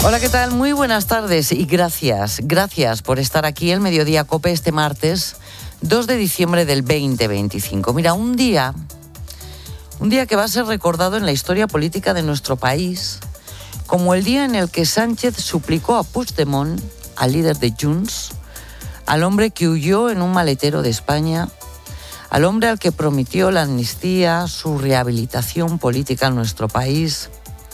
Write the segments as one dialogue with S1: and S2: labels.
S1: Hola, ¿qué tal? Muy buenas tardes y gracias por estar aquí el Mediodía COPE este martes 2 de diciembre del 2025. Mira, un día que va a ser recordado en la historia política de nuestro país como el día en el que Sánchez suplicó a Puigdemont, al líder de Junts, al hombre que huyó en un maletero de España, al hombre al que prometió la amnistía, su rehabilitación política en nuestro país.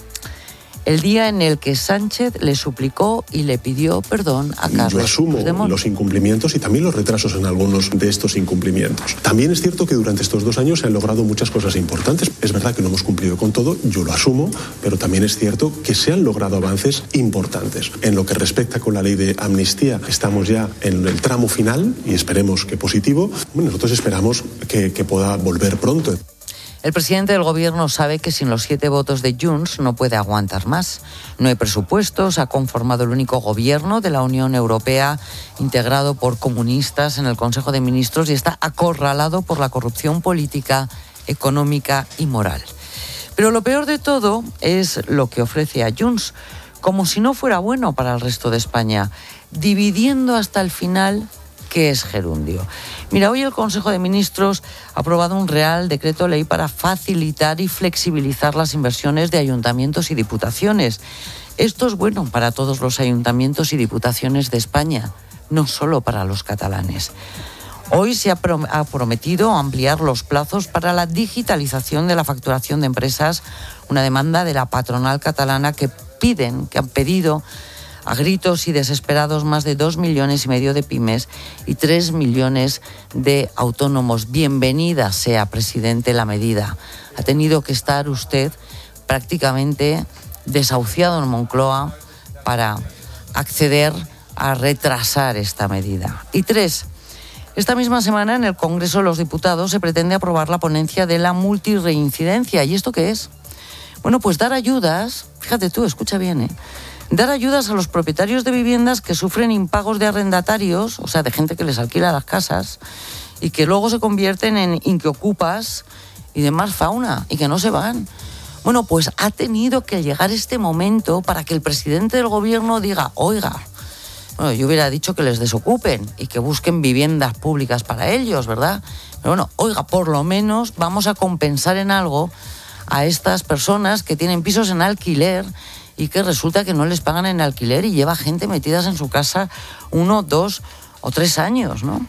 S1: El día en el que Sánchez le suplicó y le pidió perdón a Carles
S2: Yo asumo
S1: Puigdemont.
S2: Los incumplimientos y también los retrasos en algunos de estos incumplimientos. También es cierto que durante estos 2 años se han logrado muchas cosas importantes. Es verdad que no hemos cumplido con todo, yo lo asumo, pero también es cierto que se han logrado avances importantes. En lo que respecta con la ley de amnistía, estamos ya en el tramo final y esperemos que positivo. Bueno, nosotros esperamos que pueda volver pronto.
S1: El presidente del gobierno sabe que sin los 7 votos de Junts no puede aguantar más. No hay presupuestos, ha conformado el único gobierno de la Unión Europea integrado por comunistas en el Consejo de Ministros y está acorralado por la corrupción política, económica y moral. Pero lo peor de todo es lo que ofrece a Junts, como si no fuera bueno para el resto de España, dividiendo hasta el final, que es gerundio. Mira, hoy el Consejo de Ministros ha aprobado un Real Decreto Ley para facilitar y flexibilizar las inversiones de ayuntamientos y diputaciones. Esto es bueno para todos los ayuntamientos y diputaciones de España, no solo para los catalanes. Hoy se ha prometido ampliar los plazos para la digitalización de la facturación de empresas, una demanda de la patronal catalana que han pedido a gritos y desesperados más de 2,5 millones de pymes y 3 millones de autónomos. Bienvenida sea, presidente, la medida. Ha tenido que estar usted prácticamente desahuciado en Moncloa para acceder a retrasar esta medida. Y 3, esta misma semana en el Congreso de los Diputados se pretende aprobar la ponencia de la multirreincidencia. ¿Y esto qué es? Bueno, pues dar ayudas, fíjate tú, escucha bien, dar ayudas a los propietarios de viviendas que sufren impagos de arrendatarios, o sea, de gente que les alquila las casas, y que luego se convierten en inquiocupas y demás fauna, y que no se van. Bueno, pues ha tenido que llegar este momento para que el presidente del gobierno diga, oiga, bueno, yo hubiera dicho que les desocupen y que busquen viviendas públicas para ellos, ¿verdad? Pero bueno, oiga, por lo menos vamos a compensar en algo a estas personas que tienen pisos en alquiler y que resulta que no les pagan en alquiler y lleva gente metidas en su casa 1, 2 o 3 años, ¿no?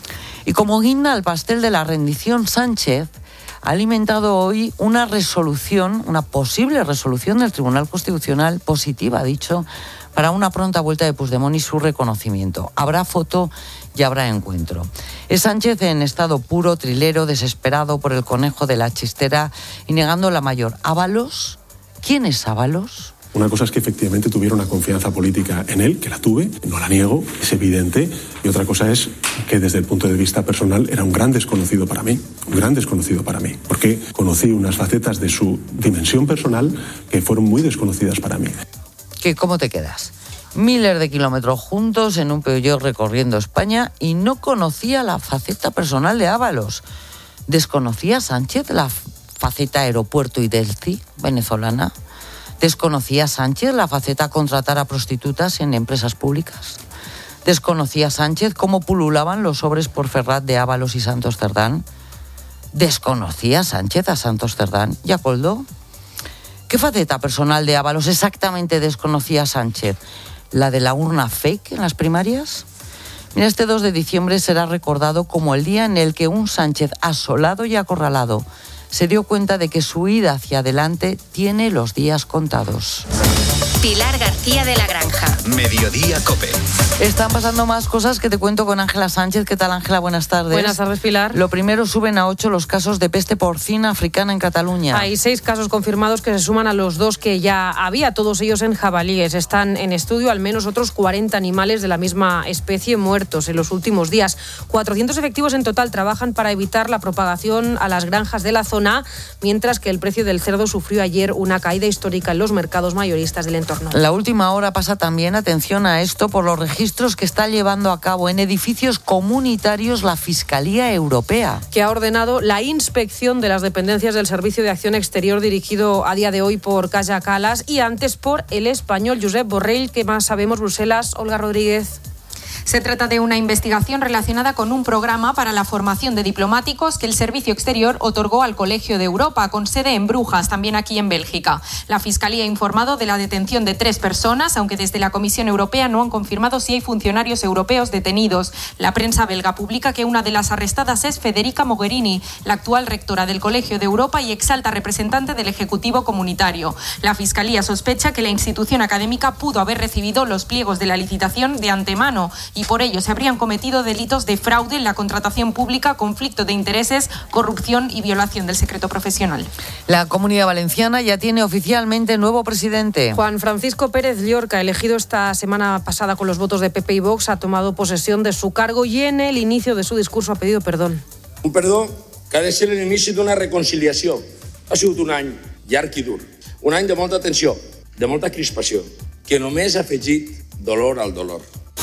S1: Y como guinda al pastel de la rendición, Sánchez ha alimentado hoy una posible resolución del Tribunal Constitucional positiva, ha dicho, para una pronta vuelta de Puigdemont y su reconocimiento. Habrá foto y habrá encuentro. Es Sánchez en estado puro, trilero, desesperado por el conejo de la chistera y negando la mayor. ¿Ábalos? ¿Quién es Ábalos?
S2: Una cosa es que efectivamente tuviera una confianza política en él, que la tuve, no la niego, es evidente. Y otra cosa es que desde el punto de vista personal era un gran desconocido para mí, porque conocí unas facetas de su dimensión personal que fueron muy desconocidas para mí.
S1: ¿Cómo te quedas? Miles de kilómetros juntos en un Peugeot recorriendo España y no conocía la faceta personal de Ábalos. ¿Desconocía Sánchez la faceta aeropuerto y Delci venezolana? ¿Desconocía Sánchez la faceta contratar a prostitutas en empresas públicas? ¿Desconocía Sánchez cómo pululaban los sobres por Ferrat de Ábalos y Santos Cerdán? ¿Desconocía Sánchez a Santos Cerdán y a Koldo? ¿Qué faceta personal de Ábalos exactamente desconocía Sánchez? ¿La de la urna fake en las primarias? Mira, este 2 de diciembre será recordado como el día en el que un Sánchez asolado y acorralado se dio cuenta de que su ida hacia adelante tiene los días contados.
S3: Pilar García de la Granja.
S4: Mediodía COPE.
S1: Están pasando más cosas que te cuento con Ángela Sánchez. ¿Qué tal, Ángela? Buenas tardes.
S5: Buenas tardes, Pilar.
S1: Lo primero, suben a 8 los casos de peste porcina africana en Cataluña.
S5: Hay 6 casos confirmados que se suman a los 2 que ya había, todos ellos en jabalíes. Están en estudio al menos otros 40 animales de la misma especie muertos en los últimos días. 400 efectivos en total trabajan para evitar la propagación a las granjas de la zona, mientras que el precio del cerdo sufrió ayer una caída histórica en los mercados mayoristas del entorno entorno.
S1: La última hora pasa también, atención a esto, por los registros que está llevando a cabo en edificios comunitarios la Fiscalía Europea,
S5: que ha ordenado la inspección de las dependencias del Servicio de Acción Exterior dirigido a día de hoy por Kaja Kallas y antes por el español Josep Borrell. ¿Qué más sabemos, Bruselas? Olga Rodríguez.
S4: Se trata de una investigación relacionada con un programa para la formación de diplomáticos que el Servicio Exterior otorgó al Colegio de Europa, con sede en Brujas, también aquí en Bélgica. La Fiscalía ha informado de la detención de 3 personas, aunque desde la Comisión Europea no han confirmado si hay funcionarios europeos detenidos. La prensa belga publica que una de las arrestadas es Federica Mogherini, la actual rectora del Colegio de Europa y exalta representante del Ejecutivo Comunitario. La Fiscalía sospecha que la institución académica pudo haber recibido los pliegos de la licitación de antemano y por ello se habrían cometido delitos de fraude en la contratación pública, conflicto de intereses, corrupción y violación del secreto profesional.
S1: La Comunidad Valenciana ya tiene oficialmente nuevo presidente.
S5: Juan Francisco Pérez Llorca, elegido esta semana pasada con los votos de PP y Vox, ha tomado posesión de su cargo y en el inicio de su discurso ha pedido perdón.
S6: Un perdó que ha de ser l'inici d'una reconciliació. Ha sigut un any llarg i dur, un any de molta tensió, de molta crispació, que només ha afegit dolor al dolor.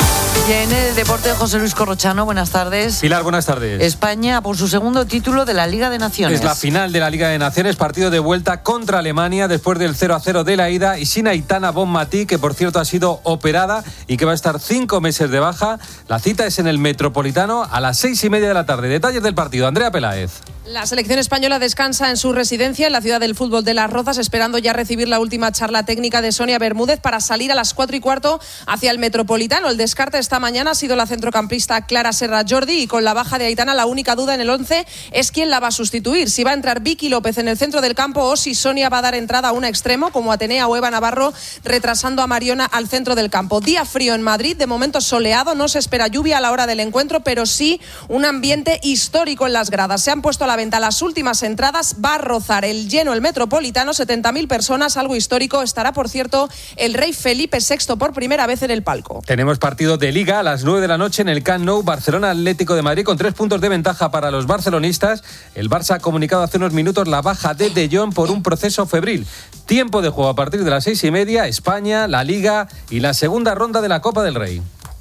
S1: Y en el deporte, José Luis Corrochano, buenas tardes.
S7: Pilar, buenas tardes.
S1: España por su segundo título de la Liga de Naciones.
S7: Es la final de la Liga de Naciones, partido de vuelta contra Alemania después del 0-0 de la ida y sin Aitana Bonmatí, que por cierto ha sido operada y que va a estar 5 meses de baja. La cita es en el Metropolitano a las 6:30 de la tarde. Detalles del partido, Andrea Peláez.
S5: La selección española descansa en su residencia en la ciudad del fútbol de Las Rozas, esperando ya recibir la última charla técnica de Sonia Bermúdez para salir a las 4:15 hacia el Metropolitano. El descarte esta mañana ha sido la centrocampista Clara Serra Jordi y con la baja de Aitana la única duda en el 11 es quién la va a sustituir. Si va a entrar Vicky López en el centro del campo o si Sonia va a dar entrada a un extremo como Atenea o Eva Navarro, retrasando a Mariona al centro del campo. Día frío en Madrid, de momento soleado, no se espera lluvia a la hora del encuentro, pero sí un ambiente histórico en las gradas. Se han puesto a la venta las últimas entradas, va a rozar el lleno el Metropolitano, 70.000 personas, algo histórico. Estará, por cierto, el rey Felipe VI por primera vez en el palco.
S7: Tenemos partido de Liga a las 9 de la noche en el Camp Nou, Barcelona Atlético de Madrid, con 3 puntos de ventaja para los barcelonistas. El Barça ha comunicado hace unos minutos la baja de Jong por un proceso febril. Tiempo de juego a partir de las 6:30, España, la Liga y la segunda ronda de la Copa del Rey.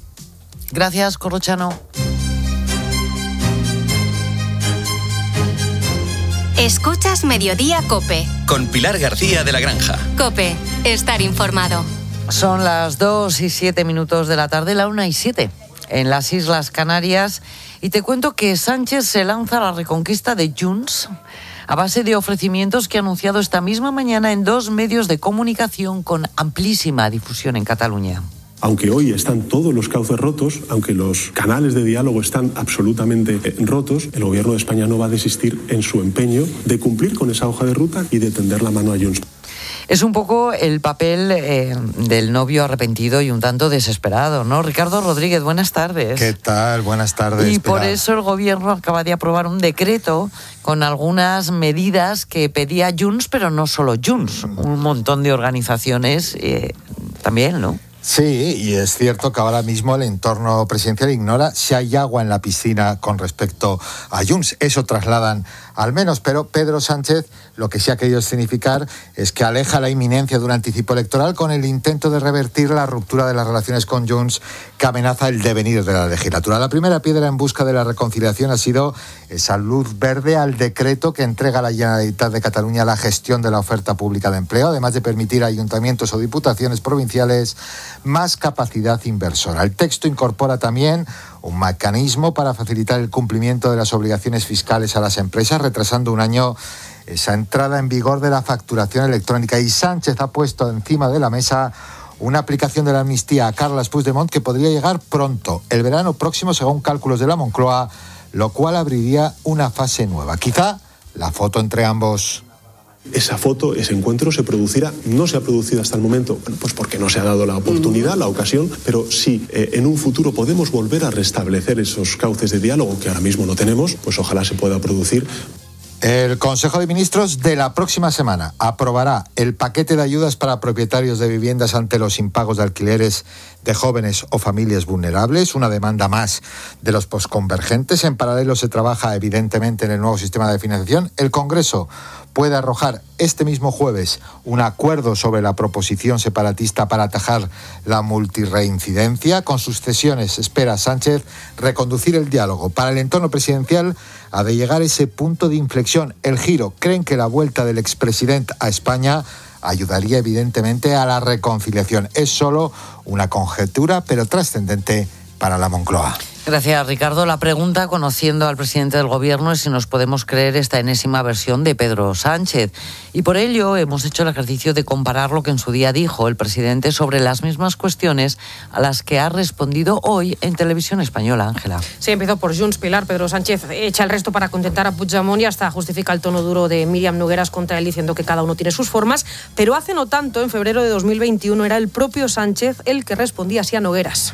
S1: Gracias, Corrochano.
S3: Escuchas Mediodía COPE.
S8: Con Pilar García de la Granja.
S3: COPE, estar informado.
S1: Son las 2:07 de la tarde, la 1:07 en las Islas Canarias. Y te cuento que Sánchez se lanza a la reconquista de Junts a base de ofrecimientos que ha anunciado esta misma mañana en 2 medios de comunicación con amplísima difusión en Cataluña.
S2: Aunque hoy están todos los cauces rotos, aunque los canales de diálogo están absolutamente rotos, el Gobierno de España no va a desistir en su empeño de cumplir con esa hoja de ruta y de tender la mano a Junts.
S1: Es un poco el papel del novio arrepentido y un tanto desesperado, ¿no? Ricardo Rodríguez, buenas tardes.
S9: ¿Qué tal? Buenas tardes.
S1: Y por
S9: Pilar.
S1: eso el Gobierno acaba de aprobar un decreto con algunas medidas que pedía Junts, pero no solo Junts, un montón de organizaciones también, ¿no?
S9: Sí, y es cierto que ahora mismo el entorno presidencial ignora si hay agua en la piscina con respecto a Junts. Eso trasladan al menos, pero Pedro Sánchez lo que sí ha querido significar es que aleja la inminencia de un anticipo electoral con el intento de revertir la ruptura de las relaciones con Junts que amenaza el devenir de la legislatura. La primera piedra en busca de la reconciliación ha sido esa luz verde al decreto que entrega a la Generalitat de Cataluña la gestión de la oferta pública de empleo, además de permitir a ayuntamientos o diputaciones provinciales más capacidad inversora. El texto incorpora también un mecanismo para facilitar el cumplimiento de las obligaciones fiscales a las empresas, retrasando un año esa entrada en vigor de la facturación electrónica. Y Sánchez ha puesto encima de la mesa una aplicación de la amnistía a Carles Puigdemont que podría llegar pronto, el verano próximo, según cálculos de la Moncloa, lo cual abriría una fase nueva. Quizá la foto entre ambos.
S2: Esa foto, ese encuentro se producirá, no se ha producido hasta el momento, bueno, pues porque no se ha dado la oportunidad, la ocasión, pero si en un futuro podemos volver a restablecer esos cauces de diálogo que ahora mismo no tenemos, pues ojalá se pueda producir.
S9: El Consejo de Ministros de la próxima semana aprobará el paquete de ayudas para propietarios de viviendas ante los impagos de alquileres de jóvenes o familias vulnerables, una demanda más de los posconvergentes. En paralelo se trabaja evidentemente en el nuevo sistema de financiación. El Congreso puede arrojar este mismo jueves un acuerdo sobre la proposición separatista para atajar la multirreincidencia. Con sus cesiones espera Sánchez reconducir el diálogo. Para el entorno presidencial ha de llegar ese punto de inflexión, el giro. Creen que la vuelta del expresidente a España ayudaría evidentemente a la reconciliación. Es solo una conjetura, pero trascendente para la Moncloa.
S1: Gracias, Ricardo. La pregunta, conociendo al presidente del Gobierno, es si nos podemos creer esta enésima versión de Pedro Sánchez. Y por ello hemos hecho el ejercicio de comparar lo que en su día dijo el presidente sobre las mismas cuestiones a las que ha respondido hoy en Televisión Española. Ángela.
S5: Sí, empezó por Junts, Pilar. Pedro Sánchez echa el resto para contentar a Puigdemont y hasta justifica el tono duro de Míriam Nogueras contra él, diciendo que cada uno tiene sus formas. Pero hace no tanto, en febrero de 2021, era el propio Sánchez el que respondía así a Nogueras.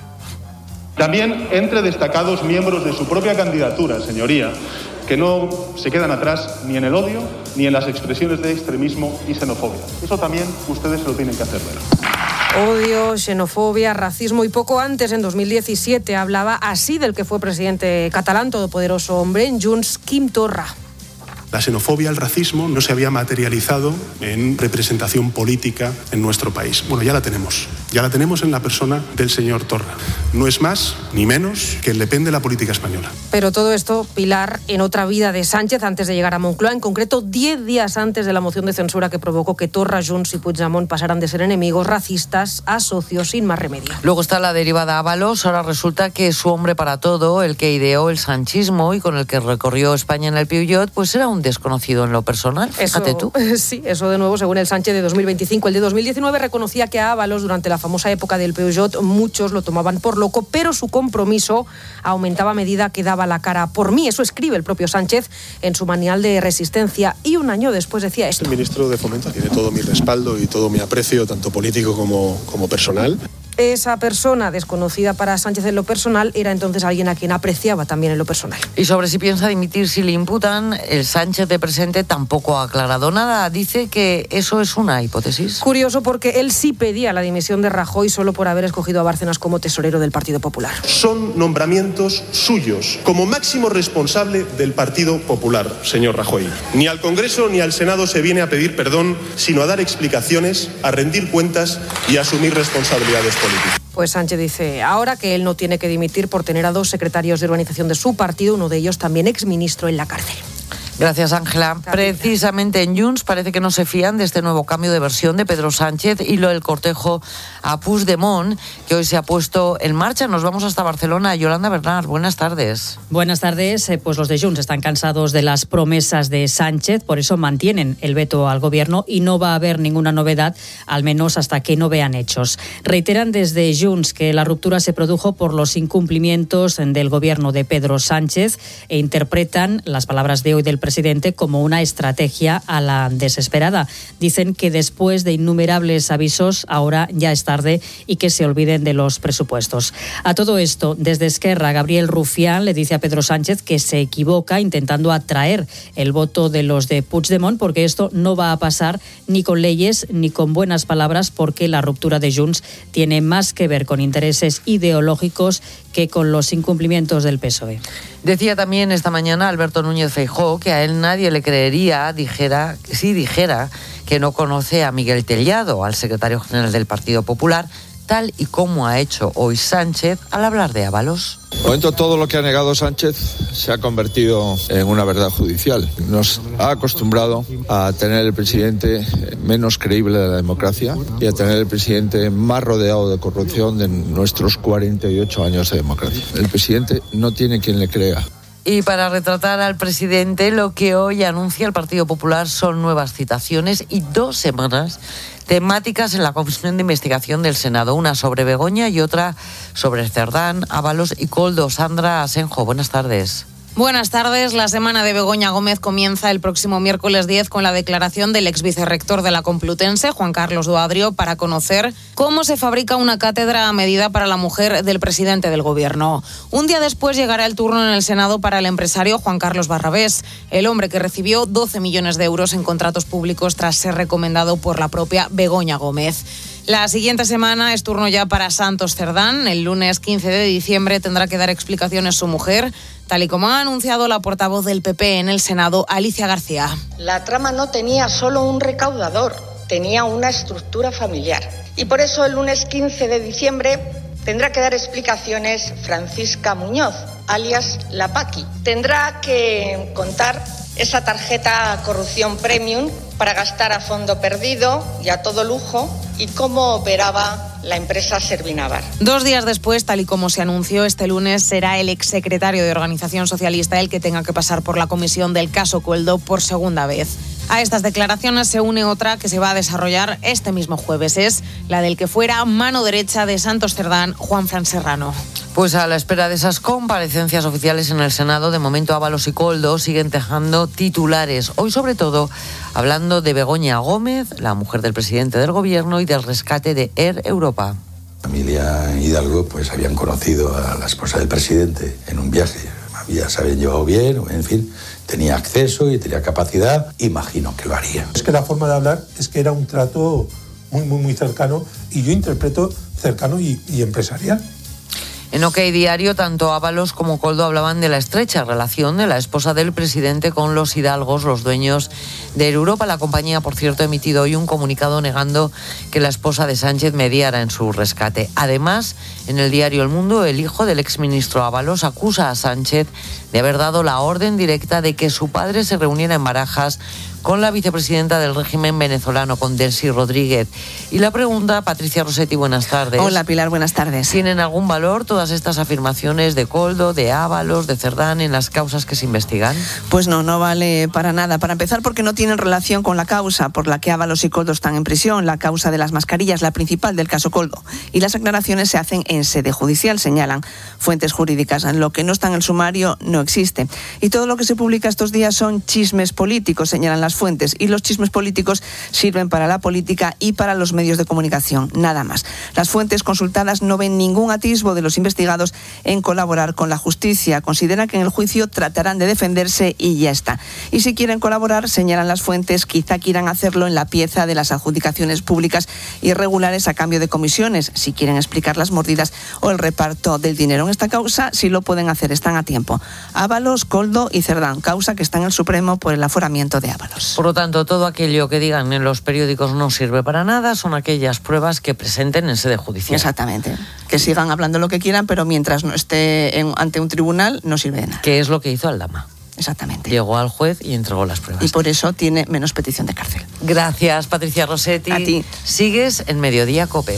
S10: También entre destacados miembros de su propia candidatura, señoría, que no se quedan atrás ni en el odio ni en las expresiones de extremismo y xenofobia. Eso también ustedes se lo tienen que hacer ver.
S5: Odio, xenofobia, racismo y poco antes, en 2017, hablaba así del que fue presidente catalán, todopoderoso hombre, en Junts, Quim Torra.
S2: La xenofobia, el racismo, no se había materializado en representación política en nuestro país. Bueno, ya la tenemos en la persona del señor Torra. No es más ni menos que el Le Pen de la política española.
S5: Pero todo esto, Pilar, en otra vida de Sánchez antes de llegar a Moncloa, en concreto 10 días antes de la moción de censura que provocó que Torra, Junts y Puigdemont pasaran de ser enemigos racistas a socios sin más remedio.
S1: Luego está la derivada Ábalos. Ahora resulta que su hombre para todo, el que ideó el sanchismo y con el que recorrió España en el Peugeot, pues era un desconocido en lo personal. Fíjate tú.
S5: Sí, eso de nuevo, según el Sánchez de 2025. El de 2019 reconocía que a Ábalos, durante la famosa época del Peugeot, muchos lo tomaban por loco, pero su compromiso aumentaba a medida que daba la cara por mí. Eso escribe el propio Sánchez en su manual de resistencia. Y un año después decía esto.
S2: El ministro de Fomento tiene todo mi respaldo y todo mi aprecio, tanto político como personal.
S5: Esa persona desconocida para Sánchez en lo personal era entonces alguien a quien apreciaba también en lo personal.
S1: Y sobre si piensa dimitir si le imputan, el Sánchez de presente tampoco ha aclarado nada. Dice que eso es una hipótesis.
S5: Curioso, porque él sí pedía la dimisión de Rajoy solo por haber escogido a Bárcenas como tesorero del Partido Popular.
S2: Son nombramientos suyos, como máximo responsable del Partido Popular, señor Rajoy. Ni al Congreso ni al Senado se viene a pedir perdón, sino a dar explicaciones, a rendir cuentas y a asumir responsabilidades políticas.
S5: Pues Sánchez dice ahora que él no tiene que dimitir por tener a 2 secretarios de organización de su partido, uno de ellos también exministro, en la cárcel.
S1: Gracias, Ángela. Precisamente en Junts parece que no se fían de este nuevo cambio de versión de Pedro Sánchez y lo del cortejo a Puigdemont, que hoy se ha puesto en marcha. Nos vamos hasta Barcelona. Yolanda Bernal, buenas tardes.
S11: Buenas tardes. Pues los de Junts están cansados de las promesas de Sánchez, por eso mantienen el veto al gobierno y no va a haber ninguna novedad, al menos hasta que no vean hechos. Reiteran desde Junts que la ruptura se produjo por los incumplimientos del gobierno de Pedro Sánchez e interpretan las palabras de hoy del presidente como una estrategia a la desesperada. Dicen que después de innumerables avisos ahora ya es tarde y que se olviden de los presupuestos. A todo esto, desde Esquerra, Gabriel Rufián le dice a Pedro Sánchez que se equivoca intentando atraer el voto de los de Puigdemont, porque esto no va a pasar ni con leyes ni con buenas palabras, porque la ruptura de Junts tiene más que ver con intereses ideológicos que con los incumplimientos del PSOE.
S1: Decía también esta mañana Alberto Núñez Feijóo que a él nadie le creería dijera que no conoce a Miguel Tellado, al secretario general del Partido Popular, tal y como ha hecho hoy Sánchez al hablar de Ábalos.
S12: De momento, todo lo que ha negado Sánchez se ha convertido en una verdad judicial. Nos ha acostumbrado a tener el presidente menos creíble de la democracia y a tener el presidente más rodeado de corrupción de nuestros 48 años de democracia. El presidente no tiene quien le crea.
S1: Y para retratar al presidente, lo que hoy anuncia el Partido Popular son nuevas citaciones y 2 semanas temáticas en la Comisión de Investigación del Senado, una sobre Begoña y otra sobre Cerdán, Ábalos y Koldo. Sandra Asenjo, buenas tardes.
S13: Buenas tardes. La semana de Begoña Gómez comienza el próximo miércoles 10 con la declaración del exvicerrector de la Complutense, Juan Carlos Doadrio, para conocer cómo se fabrica una cátedra a medida para la mujer del presidente del Gobierno. Un día después llegará el turno en el Senado para el empresario Juan Carlos Barrabés, el hombre que recibió 12 millones de euros en contratos públicos tras ser recomendado por la propia Begoña Gómez. La siguiente semana es turno ya para Santos Cerdán. El lunes 15 de diciembre tendrá que dar explicaciones su mujer, tal y como ha anunciado la portavoz del PP en el Senado, Alicia García.
S14: La trama no tenía solo un recaudador, tenía una estructura familiar. Y por eso el lunes 15 de diciembre tendrá que dar explicaciones Francisca Muñoz, alias La Paqui. Tendrá que contar esa tarjeta corrupción premium para gastar a fondo perdido y a todo lujo y cómo operaba la empresa Servinavar.
S13: 2 días después, tal y como se anunció este lunes, será el exsecretario de Organización Socialista el que tenga que pasar por la comisión del caso Koldo por segunda vez. A estas declaraciones se une otra que se va a desarrollar este mismo jueves. Es la del que fuera mano derecha de Santos Cerdán, Juanfran Serrano.
S1: Pues a la espera de esas comparecencias oficiales en el Senado, de momento Ábalos y Koldo siguen tejando titulares. Hoy, sobre todo, hablando de Begoña Gómez, la mujer del presidente del gobierno, y del rescate de Air Europa.
S15: La familia Hidalgo pues habían conocido a la esposa del presidente en un viaje. Se habían llevado bien, en fin, tenía acceso y tenía capacidad. Imagino que lo haría.
S16: Es que la forma de hablar es que era un trato muy cercano, y yo interpreto cercano y empresarial.
S1: En OK Diario, tanto Ábalos como Koldo hablaban de la estrecha relación de la esposa del presidente con los Hidalgos, los dueños de Air Europa. La compañía, por cierto, ha emitido hoy un comunicado negando que la esposa de Sánchez mediara en su rescate. Además, en el diario El Mundo, el hijo del exministro Ábalos acusa a Sánchez de haber dado la orden directa de que su padre se reuniera en Barajas con la vicepresidenta del régimen venezolano, con Delcy Rodríguez. Y la pregunta, Patricia Rossetti, buenas tardes.
S17: Hola, Pilar, buenas tardes.
S1: ¿Tienen algún valor todas estas afirmaciones de Koldo, de Ábalos, de Cerdán en las causas que se investigan?
S17: Pues no vale para nada. Para empezar, porque no tienen relación con la causa por la que Ábalos y Koldo están en prisión, la causa de las mascarillas, la principal del caso Koldo. Y las aclaraciones se hacen en sede judicial, señalan fuentes jurídicas. Lo que no está en el sumario no existe. Y todo lo que se publica estos días son chismes políticos, señalan las fuentes, y los chismes políticos sirven para la política y para los medios de comunicación, nada más. Las fuentes consultadas no ven ningún atisbo de los investigados en colaborar con la justicia. Consideran que en el juicio tratarán de defenderse y ya está. Y si quieren colaborar, señalan las fuentes, quizá quieran hacerlo en la pieza de las adjudicaciones públicas irregulares a cambio de comisiones, si quieren explicar las mordidas o el reparto del dinero. En esta causa sí lo pueden hacer, están a tiempo. Ábalos, Koldo y Cerdán, causa que está en el Supremo por el aforamiento de Ábalos.
S1: Por lo tanto, todo aquello que digan en los periódicos no sirve para nada, son aquellas pruebas que presenten en sede judicial.
S17: Exactamente. Que sigan hablando lo que quieran, pero mientras no esté ante un tribunal no sirve de nada.
S1: Que es lo que hizo Aldama.
S17: Exactamente.
S1: Llegó al juez y entregó las pruebas.
S17: Y por eso tiene menos petición de cárcel.
S1: Gracias, Patricia Rossetti.
S17: A ti.
S1: Sigues en Mediodía COPE.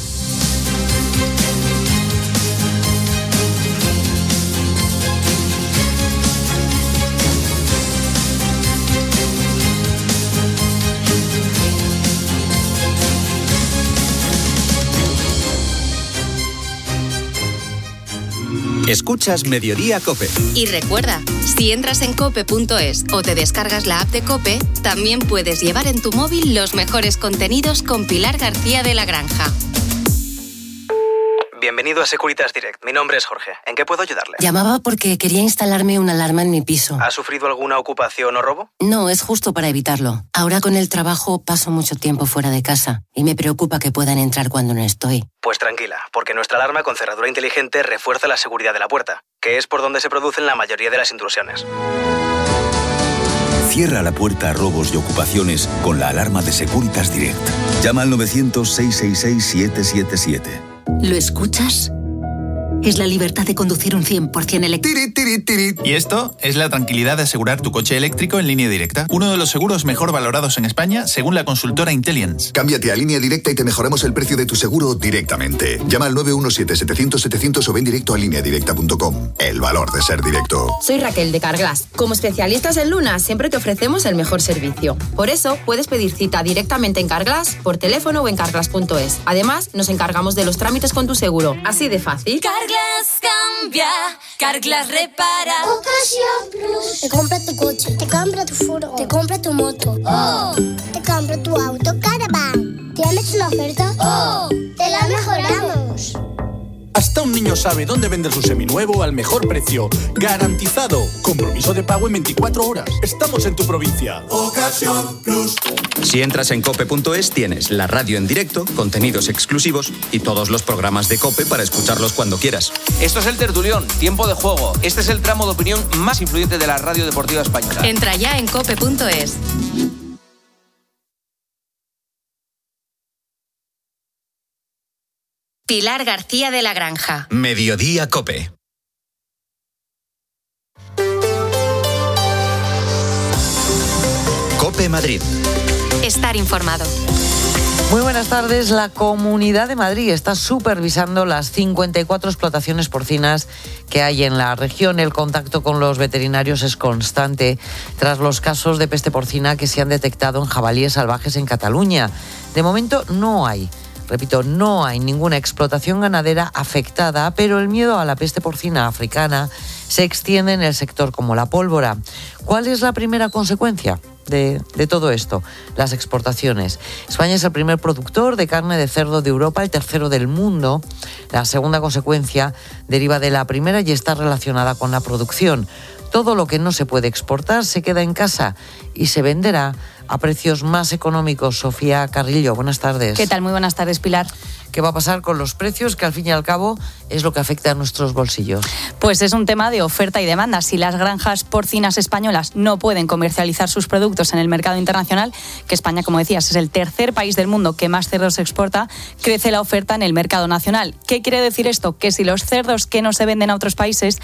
S8: Escuchas Mediodía COPE.
S3: Y recuerda, si entras en cope.es o te descargas la app de COPE, también puedes llevar en tu móvil los mejores contenidos con Pilar García de la Granja.
S18: Bienvenido a Securitas Direct. Mi nombre es Jorge. ¿En qué puedo ayudarle?
S19: Llamaba porque quería instalarme una alarma en mi piso.
S18: ¿Ha sufrido alguna ocupación o robo?
S19: No, es justo para evitarlo. Ahora con el trabajo paso mucho tiempo fuera de casa y me preocupa que puedan entrar cuando no estoy.
S18: Pues tranquila, porque nuestra alarma con cerradura inteligente refuerza la seguridad de la puerta, que es por donde se producen la mayoría de las intrusiones.
S20: Cierra la puerta a robos y ocupaciones con la alarma de Securitas Direct. Llama al 900-666-777.
S21: ¿Lo escuchas? Es la libertad de conducir un 100% eléctrico.
S22: Y esto es la tranquilidad de asegurar tu coche eléctrico en Línea Directa. Uno de los seguros mejor valorados en España, según la consultora Intelliance.
S23: Cámbiate a Línea Directa y te mejoramos el precio de tu seguro directamente. Llama al 917-700-700 o ven directo a lineadirecta.com. El valor de ser directo.
S24: Soy Raquel de Carglass. Como especialistas en Luna, siempre te ofrecemos el mejor servicio. Por eso, puedes pedir cita directamente en Carglass, por teléfono o en carglass.es. Además, nos encargamos de los trámites con tu seguro. Así de fácil.
S25: Carglass cambia, Carglass repara.
S26: Ocasión Plus. Te compra tu coche, te compra tu furgo, te compra tu moto. Te compra tu auto Caravan. ¿Tienes una oferta? Te la mejoramos.
S27: Hasta un niño sabe dónde vender su seminuevo al mejor precio. ¡Garantizado! Compromiso de pago en 24 horas. Estamos en tu provincia.
S28: Ocasión Plus.
S8: Si entras en cope.es tienes la radio en directo, contenidos exclusivos y todos los programas de COPE para escucharlos cuando quieras.
S2: Esto es El Tertulión, tiempo de juego. Este es el tramo de opinión más influyente de la radio deportiva española.
S3: Entra ya en cope.es. Pilar García de la Granja.
S8: Mediodía COPE. COPE Madrid.
S3: Estar informado.
S1: Muy buenas tardes. La Comunidad de Madrid está supervisando las 54 explotaciones porcinas que hay en la región. El contacto con los veterinarios es constante tras los casos de peste porcina que se han detectado en jabalíes salvajes en Cataluña. De momento no hay ninguna explotación ganadera afectada, pero el miedo a la peste porcina africana se extiende en el sector como la pólvora. ¿Cuál es la primera consecuencia de todo esto? Las exportaciones. España es el primer productor de carne de cerdo de Europa, el tercero del mundo. La segunda consecuencia deriva de la primera y está relacionada con la producción. Todo lo que no se puede exportar se queda en casa y se venderá a precios más económicos. Sofía Carrillo, buenas tardes.
S4: ¿Qué tal? Muy buenas tardes, Pilar.
S1: ¿Qué va a pasar con los precios, que al fin y al cabo es lo que afecta a nuestros bolsillos?
S4: Pues es un tema de oferta y demanda. Si las granjas porcinas españolas no pueden comercializar sus productos en el mercado internacional, que España, como decías, es el tercer país del mundo que más cerdos exporta, crece la oferta en el mercado nacional. ¿Qué quiere decir esto? Que si los cerdos que no se venden a otros países,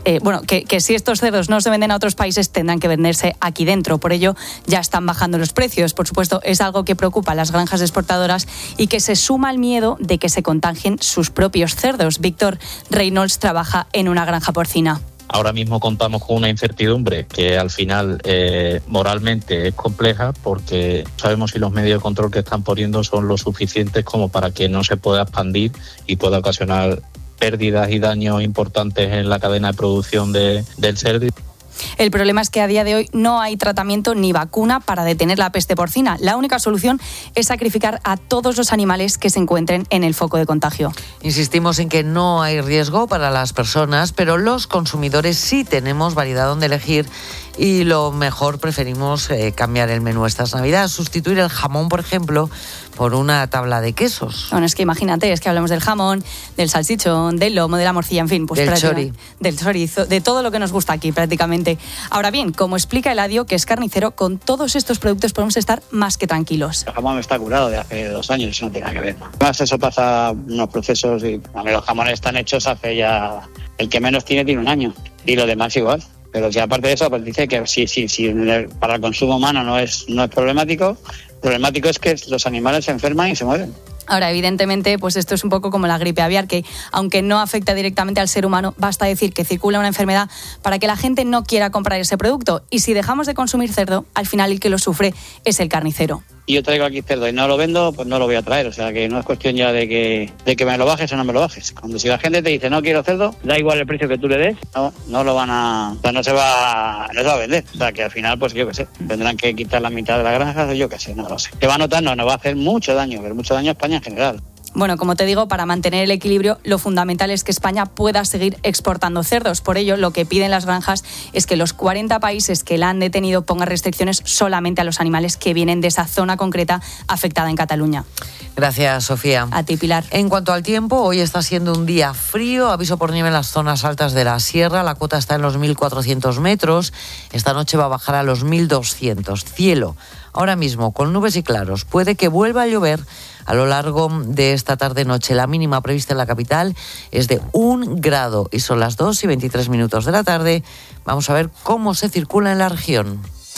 S4: que si estos cerdos no se venden a otros países, tendrán que venderse aquí dentro. Por ello, ya están bajando los precios. Por supuesto, es algo que preocupa a las granjas exportadoras y que se suma al miedo de que se contagien sus propios cerdos. Víctor Reynolds trabaja en una granja porcina.
S5: Ahora mismo contamos con una incertidumbre que al final moralmente es compleja, porque sabemos si los medios de control que están poniendo son lo suficientes como para que no se pueda expandir y pueda ocasionar pérdidas y daños importantes en la cadena de producción del cerdo.
S4: El problema es que a día de hoy no hay tratamiento ni vacuna para detener la peste porcina. La única solución es sacrificar a todos los animales que se encuentren en el foco de contagio.
S1: Insistimos en que no hay riesgo para las personas, pero los consumidores sí tenemos variedad donde elegir y lo mejor preferimos cambiar el menú estas Navidades, sustituir el jamón, por ejemplo, por una tabla de quesos.
S4: Bueno, es que imagínate, es que hablamos del jamón, del salchichón, del lomo, de la morcilla, en fin, pues del chorizo, de todo lo que nos gusta aquí prácticamente. Ahora bien, como explica Eladio, que es carnicero, con todos estos productos podemos estar más que tranquilos.
S6: El jamón está curado de hace 2 años, eso no tiene nada que ver. Además, eso pasa unos procesos y los jamones están hechos hace ya, el que menos tiene 1 año y los demás igual. Pero si aparte de eso, pues dice que si para el consumo humano no es problemático, problemático es que los animales se enferman y se mueren.
S4: Ahora, evidentemente, pues esto es un poco como la gripe aviar, que aunque no afecta directamente al ser humano, basta decir que circula una enfermedad para que la gente no quiera comprar ese producto. Y si dejamos de consumir cerdo, al final el que lo sufre es el carnicero.
S6: Y yo traigo aquí cerdo y no lo vendo, pues no lo voy a traer. O sea, que no es cuestión ya de que me lo bajes o no me lo bajes. Cuando si la gente te dice no quiero cerdo, da igual el precio que tú le des, no lo van a... O sea, no se va a vender. O sea, que al final, pues yo qué sé, tendrán que quitar la mitad de la granja, yo qué sé, no lo sé. ¿Qué va a notar? No va a hacer mucho daño, pero mucho daño a España en general.
S4: Bueno, como te digo, para mantener el equilibrio, lo fundamental es que España pueda seguir exportando cerdos. Por ello, lo que piden las granjas es que los 40 países que la han detenido pongan restricciones solamente a los animales que vienen de esa zona concreta afectada en Cataluña.
S1: Gracias, Sofía.
S4: A ti, Pilar.
S1: En cuanto al tiempo, hoy está siendo un día frío, aviso por nieve en las zonas altas de la sierra, la cota está en los 1.400 metros, esta noche va a bajar a los 1.200. Cielo, ahora mismo con nubes y claros, puede que vuelva a llover a lo largo de esta tarde-noche. La mínima prevista en la capital es de 1 grado y son las 2:23 de la tarde. Vamos a ver cómo se circula en la región.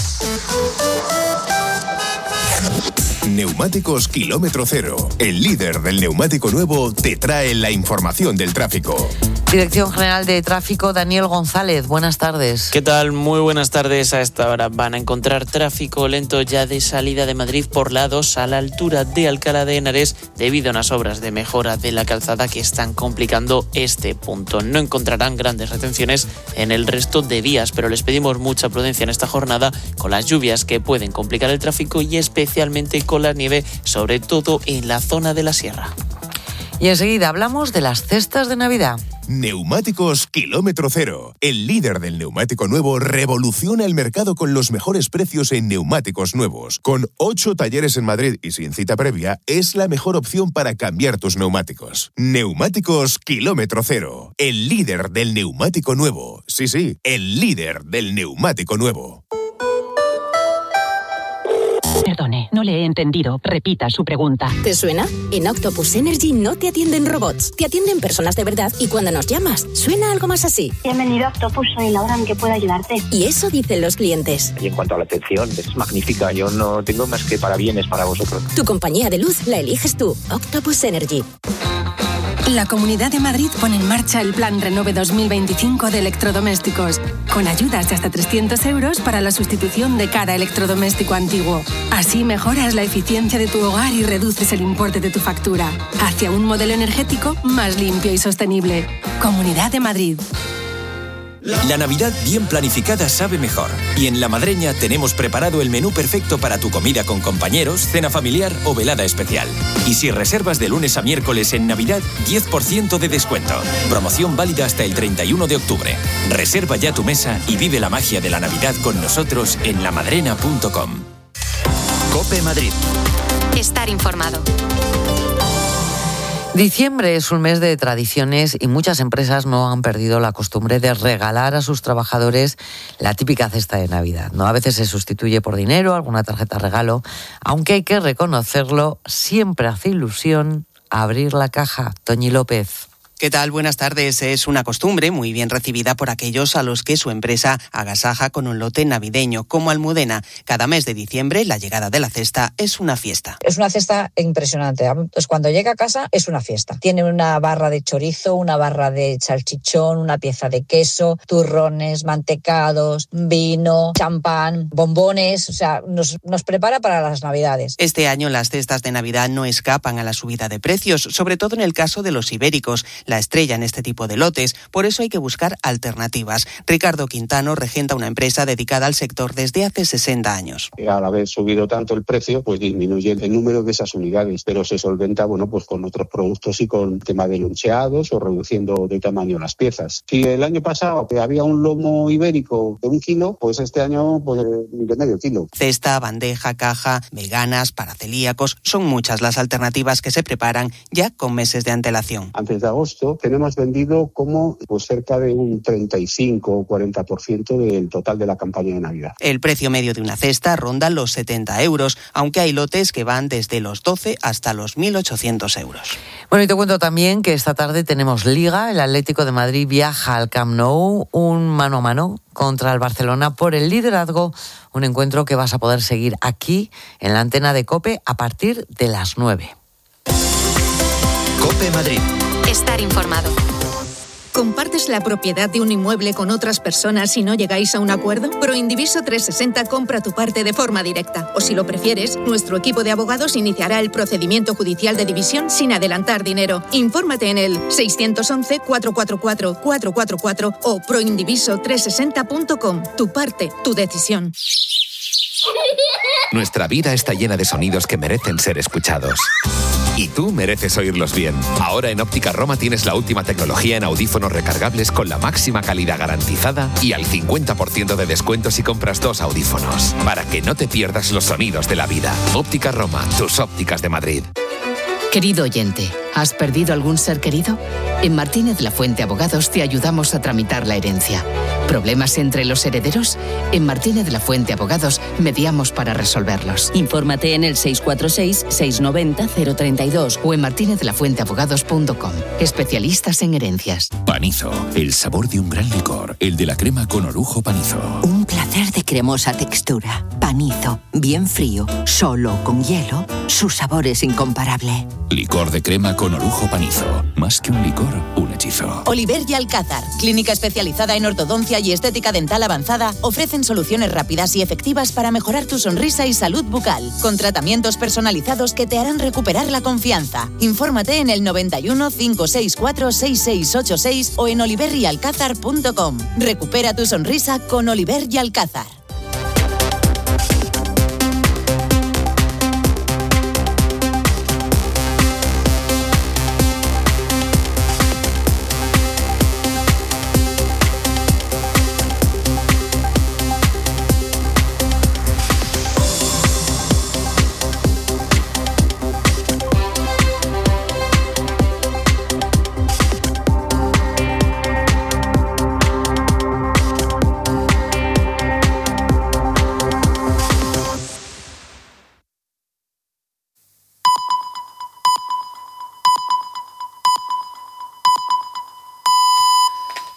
S7: Neumáticos Kilómetro Cero, el líder del neumático nuevo, te trae la información del tráfico.
S1: Dirección General de Tráfico, Daniel González, buenas tardes.
S9: ¿Qué tal? Muy buenas tardes. A esta hora van a encontrar tráfico lento ya de salida de Madrid por la 2 a la altura de Alcalá de Henares debido a unas obras de mejora de la calzada que están complicando este punto. No encontrarán grandes retenciones en el resto de vías, pero les pedimos mucha prudencia en esta jornada con las lluvias que pueden complicar el tráfico y especialmente con la nieve, sobre todo en la zona de la sierra.
S1: Y enseguida hablamos de las cestas de Navidad.
S7: Neumáticos Kilómetro Cero. El líder del neumático nuevo revoluciona el mercado con los mejores precios en neumáticos nuevos. Con 8 talleres en Madrid y sin cita previa, es la mejor opción para cambiar tus neumáticos. Neumáticos Kilómetro Cero. El líder del neumático nuevo. Sí, el líder del neumático nuevo.
S10: Perdone, no le he entendido. Repita su pregunta.
S11: ¿Te suena? En Octopus Energy no te atienden robots, te atienden personas de verdad y cuando nos llamas, suena algo más así.
S12: Bienvenido a Octopus, soy Laura, ¿en qué puedo ayudarte?
S11: Y eso dicen los clientes.
S13: Y en cuanto a la atención, es magnífica. Yo no tengo más que parabienes para vosotros.
S11: Tu compañía de luz la eliges tú. Octopus Energy.
S14: La Comunidad de Madrid pone en marcha el Plan Renove 2025 de electrodomésticos, con ayudas de hasta 300 euros para la sustitución de cada electrodoméstico antiguo. Así mejoras la eficiencia de tu hogar y reduces el importe de tu factura, hacia un modelo energético más limpio y sostenible. Comunidad de Madrid.
S15: La Navidad bien planificada sabe mejor. Y en La Madreña tenemos preparado el menú perfecto para tu comida con compañeros, cena familiar o velada especial. Y si reservas de lunes a miércoles en Navidad, 10% de descuento. Promoción válida hasta el 31 de octubre. Reserva ya tu mesa y vive la magia de la Navidad con nosotros en lamadrena.com.
S8: COPE Madrid.
S3: Estar informado.
S1: Diciembre es un mes de tradiciones y muchas empresas no han perdido la costumbre de regalar a sus trabajadores la típica cesta de Navidad, ¿no? A veces se sustituye por dinero, alguna tarjeta regalo, aunque hay que reconocerlo, siempre hace ilusión abrir la caja. Toñi López.
S16: ¿Qué tal? Buenas tardes. Es una costumbre muy bien recibida por aquellos a los que su empresa agasaja con un lote navideño, como Almudena. Cada mes de diciembre, la llegada de la cesta es una fiesta.
S28: Es una cesta impresionante. Pues cuando llega a casa es una fiesta. Tiene una barra de chorizo, una barra de salchichón, una pieza de queso, turrones, mantecados, vino, champán, bombones. O sea, nos prepara para las Navidades.
S16: Este año las cestas de Navidad no escapan a la subida de precios, sobre todo en el caso de los ibéricos, la estrella en este tipo de lotes. Por eso hay que buscar alternativas. Ricardo Quintano regenta una empresa dedicada al sector desde hace 60 años.
S29: Al haber subido tanto el precio, pues disminuye el número de esas unidades, pero se solventa, pues con otros productos y con tema de loncheados o reduciendo de tamaño las piezas. Si el año pasado había un lomo ibérico de 1 kilo, pues este año de medio kilo.
S16: Cesta, bandeja, caja, veganas, para celíacos, son muchas las alternativas que se preparan ya con meses de antelación.
S29: Antes de agosto tenemos vendido como cerca de un 35 o 40% del total de la campaña de Navidad.
S16: El precio medio de una cesta ronda los 70 euros, aunque hay lotes que van desde los 12 hasta los 1.800 euros.
S1: Bueno, y te cuento también que esta tarde tenemos Liga. El Atlético de Madrid viaja al Camp Nou, un mano a mano contra el Barcelona por el liderazgo, un encuentro que vas a poder seguir aquí en la antena de COPE a partir de las 9.
S8: COPE Madrid.
S3: Estar informado.
S30: ¿Compartes la propiedad de un inmueble con otras personas y no llegáis a un acuerdo? Proindiviso 360 compra tu parte de forma directa. O si lo prefieres, nuestro equipo de abogados iniciará el procedimiento judicial de división sin adelantar dinero. Infórmate en el 611-444-444 o proindiviso360.com. Tu parte, tu decisión.
S31: Nuestra vida está llena de sonidos que merecen ser escuchados. Y tú mereces oírlos bien. Ahora en Óptica Roma tienes la última tecnología en audífonos recargables con la máxima calidad garantizada y al 50% de descuento si compras 2 audífonos. Para que no te pierdas los sonidos de la vida. Óptica Roma, tus ópticas de Madrid.
S32: Querido oyente, ¿has perdido algún ser querido? En Martínez Lafuente Abogados te ayudamos a tramitar la herencia. ¿Problemas entre los herederos? En Martínez Lafuente Abogados mediamos para resolverlos.
S33: Infórmate en el 646-690-032
S32: o en martinezlafuenteabogados.com. Especialistas en herencias.
S20: Panizo, el sabor de un gran licor, el de la crema con orujo Panizo.
S33: Un placer de cremosa textura. Panizo, bien frío, solo con hielo, su sabor es incomparable.
S20: Licor de crema con orujo Panizo. Más que un licor, un hechizo.
S33: Oliver y Alcázar, clínica especializada en ortodoncia y estética dental avanzada, ofrecen soluciones rápidas y efectivas para mejorar tu sonrisa y salud bucal, con tratamientos personalizados que te harán recuperar la confianza. Infórmate en el 91 564 6686 o en oliveryalcázar.com. Recupera tu sonrisa con Oliver y Alcázar.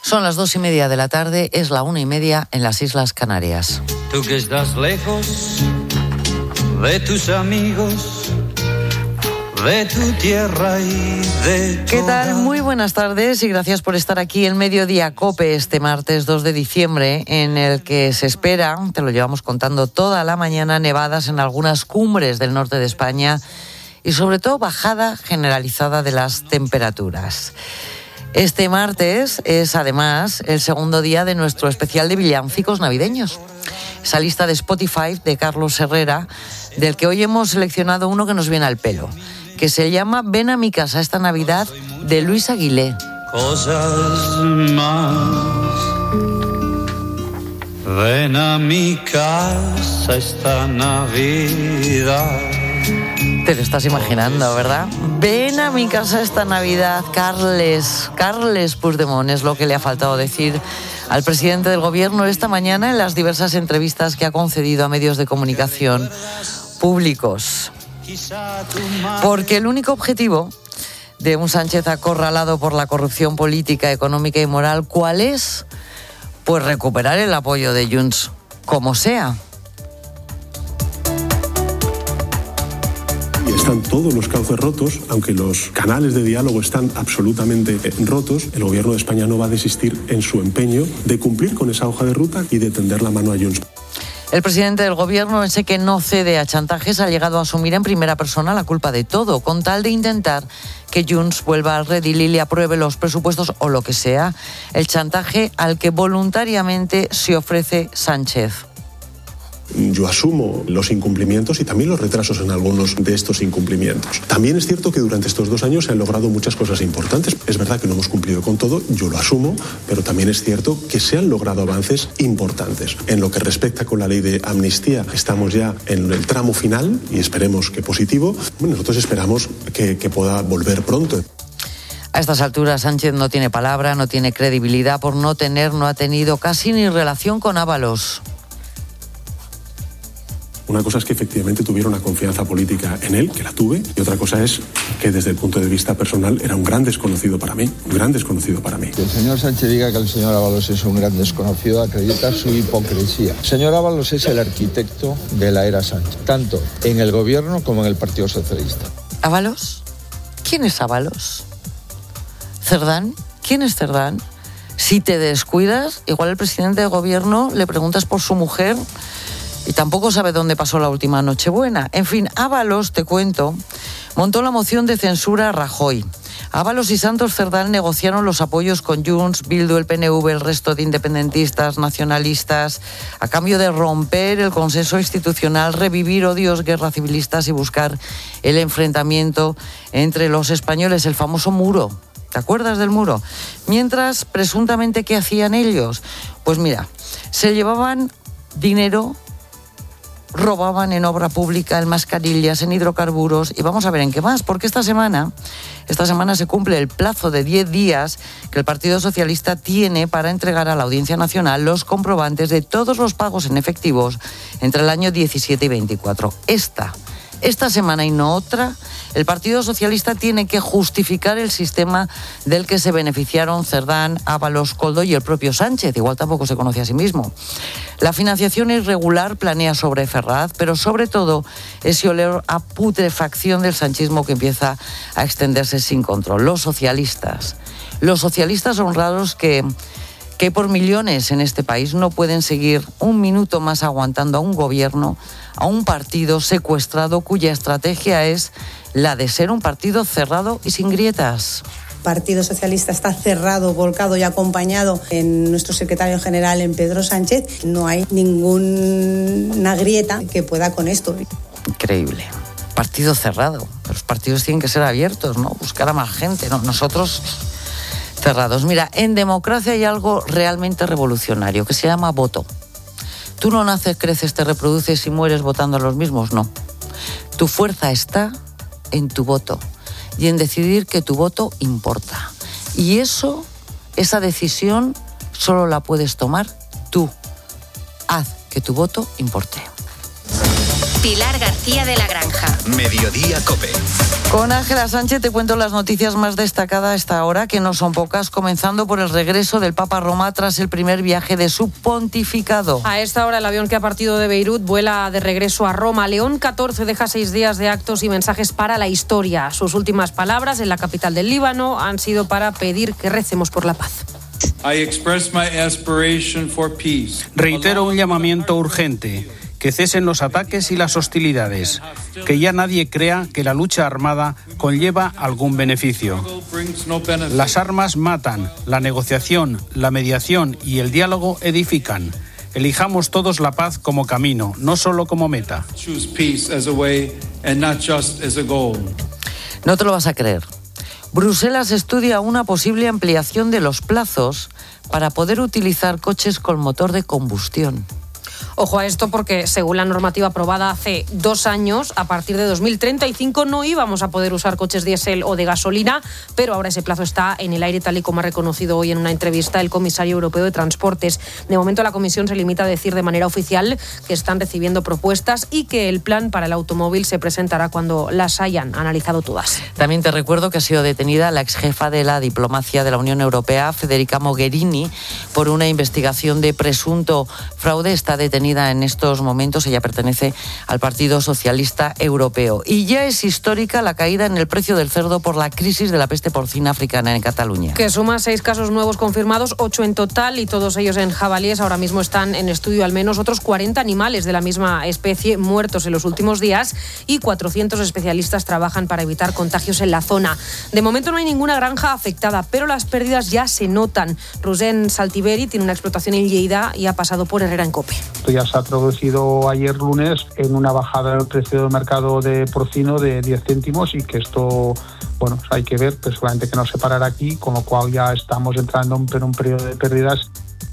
S1: Son las 2:30 de la tarde, es la 1:30 en las Islas Canarias.
S2: Tú que estás lejos de tus amigos, de tu tierra y de tu
S1: ¿Qué tal?
S2: hogar.
S1: Muy buenas tardes y gracias por estar aquí en Mediodía COPE este martes 2 de diciembre, en el que se espera, te lo llevamos contando toda la mañana, nevadas en algunas cumbres del norte de España y sobre todo bajada generalizada de las temperaturas. Este martes es además el segundo día de nuestro especial de villancicos navideños. Esa lista de Spotify de Carlos Herrera, del que hoy hemos seleccionado uno que nos viene al pelo, que se llama Ven a mi casa esta Navidad, de Luis Aguilé.
S2: Cosas más. Ven a mi casa esta Navidad.
S1: Te lo estás imaginando, ¿verdad? Ven a mi casa esta Navidad, Carles Puigdemont, es lo que le ha faltado decir al presidente del gobierno esta mañana en las diversas entrevistas que ha concedido a medios de comunicación públicos. Porque el único objetivo de un Sánchez acorralado por la corrupción política, económica y moral, ¿cuál es? Pues recuperar el apoyo de Junts, como sea.
S5: Están todos los cauces rotos, aunque los canales de diálogo están absolutamente rotos. El gobierno de España no va a desistir en su empeño de cumplir con esa hoja de ruta y de tender la mano a Junts.
S1: El presidente del gobierno, ese que no cede a chantajes, ha llegado a asumir en primera persona la culpa de todo, con tal de intentar que Junts vuelva al redil y le apruebe los presupuestos o lo que sea, el chantaje al que voluntariamente se ofrece Sánchez.
S5: Yo asumo los incumplimientos y también los retrasos en algunos de estos incumplimientos. También es cierto que durante estos 2 años se han logrado muchas cosas importantes. Es verdad que no hemos cumplido con todo, yo lo asumo, pero también es cierto que se han logrado avances importantes. En lo que respecta con la ley de amnistía, estamos ya en el tramo final y esperemos que positivo. Bueno, nosotros esperamos que pueda volver pronto.
S1: A estas alturas Sánchez no tiene palabra, no tiene credibilidad por no ha tenido casi ni relación con Ábalos.
S5: Una cosa es que efectivamente tuviera una confianza política en él, que la tuve, y otra cosa es que desde el punto de vista personal era un gran desconocido para mí, Que
S6: el señor Sánchez diga que el señor Ábalos es un gran desconocido acredita su hipocresía. El señor Ábalos es el arquitecto de la era Sánchez, tanto en el gobierno como en el Partido Socialista.
S1: ¿Ábalos? ¿Quién es Ábalos? ¿Cerdán? ¿Quién es Cerdán? Si te descuidas, igual el presidente de gobierno le preguntas por su mujer y tampoco sabe dónde pasó la última Nochebuena. En fin, Ábalos, te cuento, montó la moción de censura a Rajoy. Ábalos y Santos Cerdán negociaron los apoyos con Junts, Bildu, el PNV, el resto de independentistas, nacionalistas, a cambio de romper el consenso institucional, revivir odios, guerras civilistas y buscar el enfrentamiento entre los españoles, el famoso muro. ¿Te acuerdas del muro? Mientras, presuntamente, ¿qué hacían ellos? Pues mira, se llevaban dinero, robaban en obra pública, en mascarillas, en hidrocarburos y vamos a ver en qué más, porque esta semana se cumple el plazo de 10 días que el Partido Socialista tiene para entregar a la Audiencia Nacional los comprobantes de todos los pagos en efectivos entre el año 17 y 24. Esta semana y no otra, el Partido Socialista tiene que justificar el sistema del que se beneficiaron Cerdán, Ábalos, Koldo y el propio Sánchez. Igual tampoco se conoce a sí mismo. La financiación irregular planea sobre Ferraz, pero sobre todo ese olor a putrefacción del sanchismo que empieza a extenderse sin control. Los socialistas honrados que por millones en este país no pueden seguir un minuto más aguantando a un gobierno, a un partido secuestrado cuya estrategia es la de ser un partido cerrado y sin grietas.
S17: El Partido Socialista está cerrado, volcado y acompañado en nuestro secretario general, en Pedro Sánchez. No hay ninguna grieta que pueda con esto.
S1: Increíble. Partido cerrado. Los partidos tienen que ser abiertos, ¿no? Buscar a más gente, ¿no? Nosotros cerrados. Mira, en democracia hay algo realmente revolucionario que se llama voto. Tú no naces, creces, te reproduces y mueres votando a los mismos, no. Tu fuerza está en tu voto y en decidir que tu voto importa. Y esa decisión solo la puedes tomar tú. Haz que tu voto importe.
S3: Pilar García de la Granja.
S8: Mediodía COPE.
S1: Con Ángela Sánchez te cuento las noticias más destacadas a esta hora, que no son pocas, comenzando por el regreso del Papa a Roma tras el primer viaje de su pontificado.
S4: A esta hora el avión que ha partido de Beirut vuela de regreso a Roma. León XIV deja 6 días de actos y mensajes para la historia. Sus últimas palabras en la capital del Líbano han sido para pedir que recemos por la paz.
S7: Reitero un llamamiento urgente, que cesen los ataques y las hostilidades, que ya nadie crea que la lucha armada conlleva algún beneficio. Las armas matan, la negociación, la mediación y el diálogo edifican. Elijamos todos la paz como camino, no solo como meta.
S1: No te lo vas a creer. Bruselas estudia una posible ampliación de los plazos para poder utilizar coches con motor de combustión.
S4: Ojo a esto porque, según la normativa aprobada hace 2 años, a partir de 2035 no íbamos a poder usar coches diésel o de gasolina, pero ahora ese plazo está en el aire, tal y como ha reconocido hoy en una entrevista el comisario europeo de Transportes. De momento la Comisión se limita a decir de manera oficial que están recibiendo propuestas y que el plan para el automóvil se presentará cuando las hayan analizado todas.
S1: También te recuerdo que ha sido detenida la exjefa de la diplomacia de la Unión Europea, Federica Mogherini, por una investigación de presunto fraude. Está detenida en estos momentos. Ella pertenece al Partido Socialista Europeo. Y ya es histórica la caída en el precio del cerdo por la crisis de la peste porcina africana en Cataluña.
S4: Que suma 6 casos nuevos confirmados, 8 en total, y todos ellos en jabalíes. Ahora mismo están en estudio al menos otros 40 animales de la misma especie muertos en los últimos días, y 400 especialistas trabajan para evitar contagios en la zona. De momento no hay ninguna granja afectada, pero las pérdidas ya se notan. Rosén Saltiveri tiene una explotación en Lleida y ha pasado por Herrera en COPE.
S9: Esto ya se ha traducido ayer lunes en una bajada del precio de mercado de porcino de 10 céntimos, y que esto, bueno, hay que ver, pero seguramente que no se parará aquí, con lo cual ya estamos entrando en un periodo de pérdidas.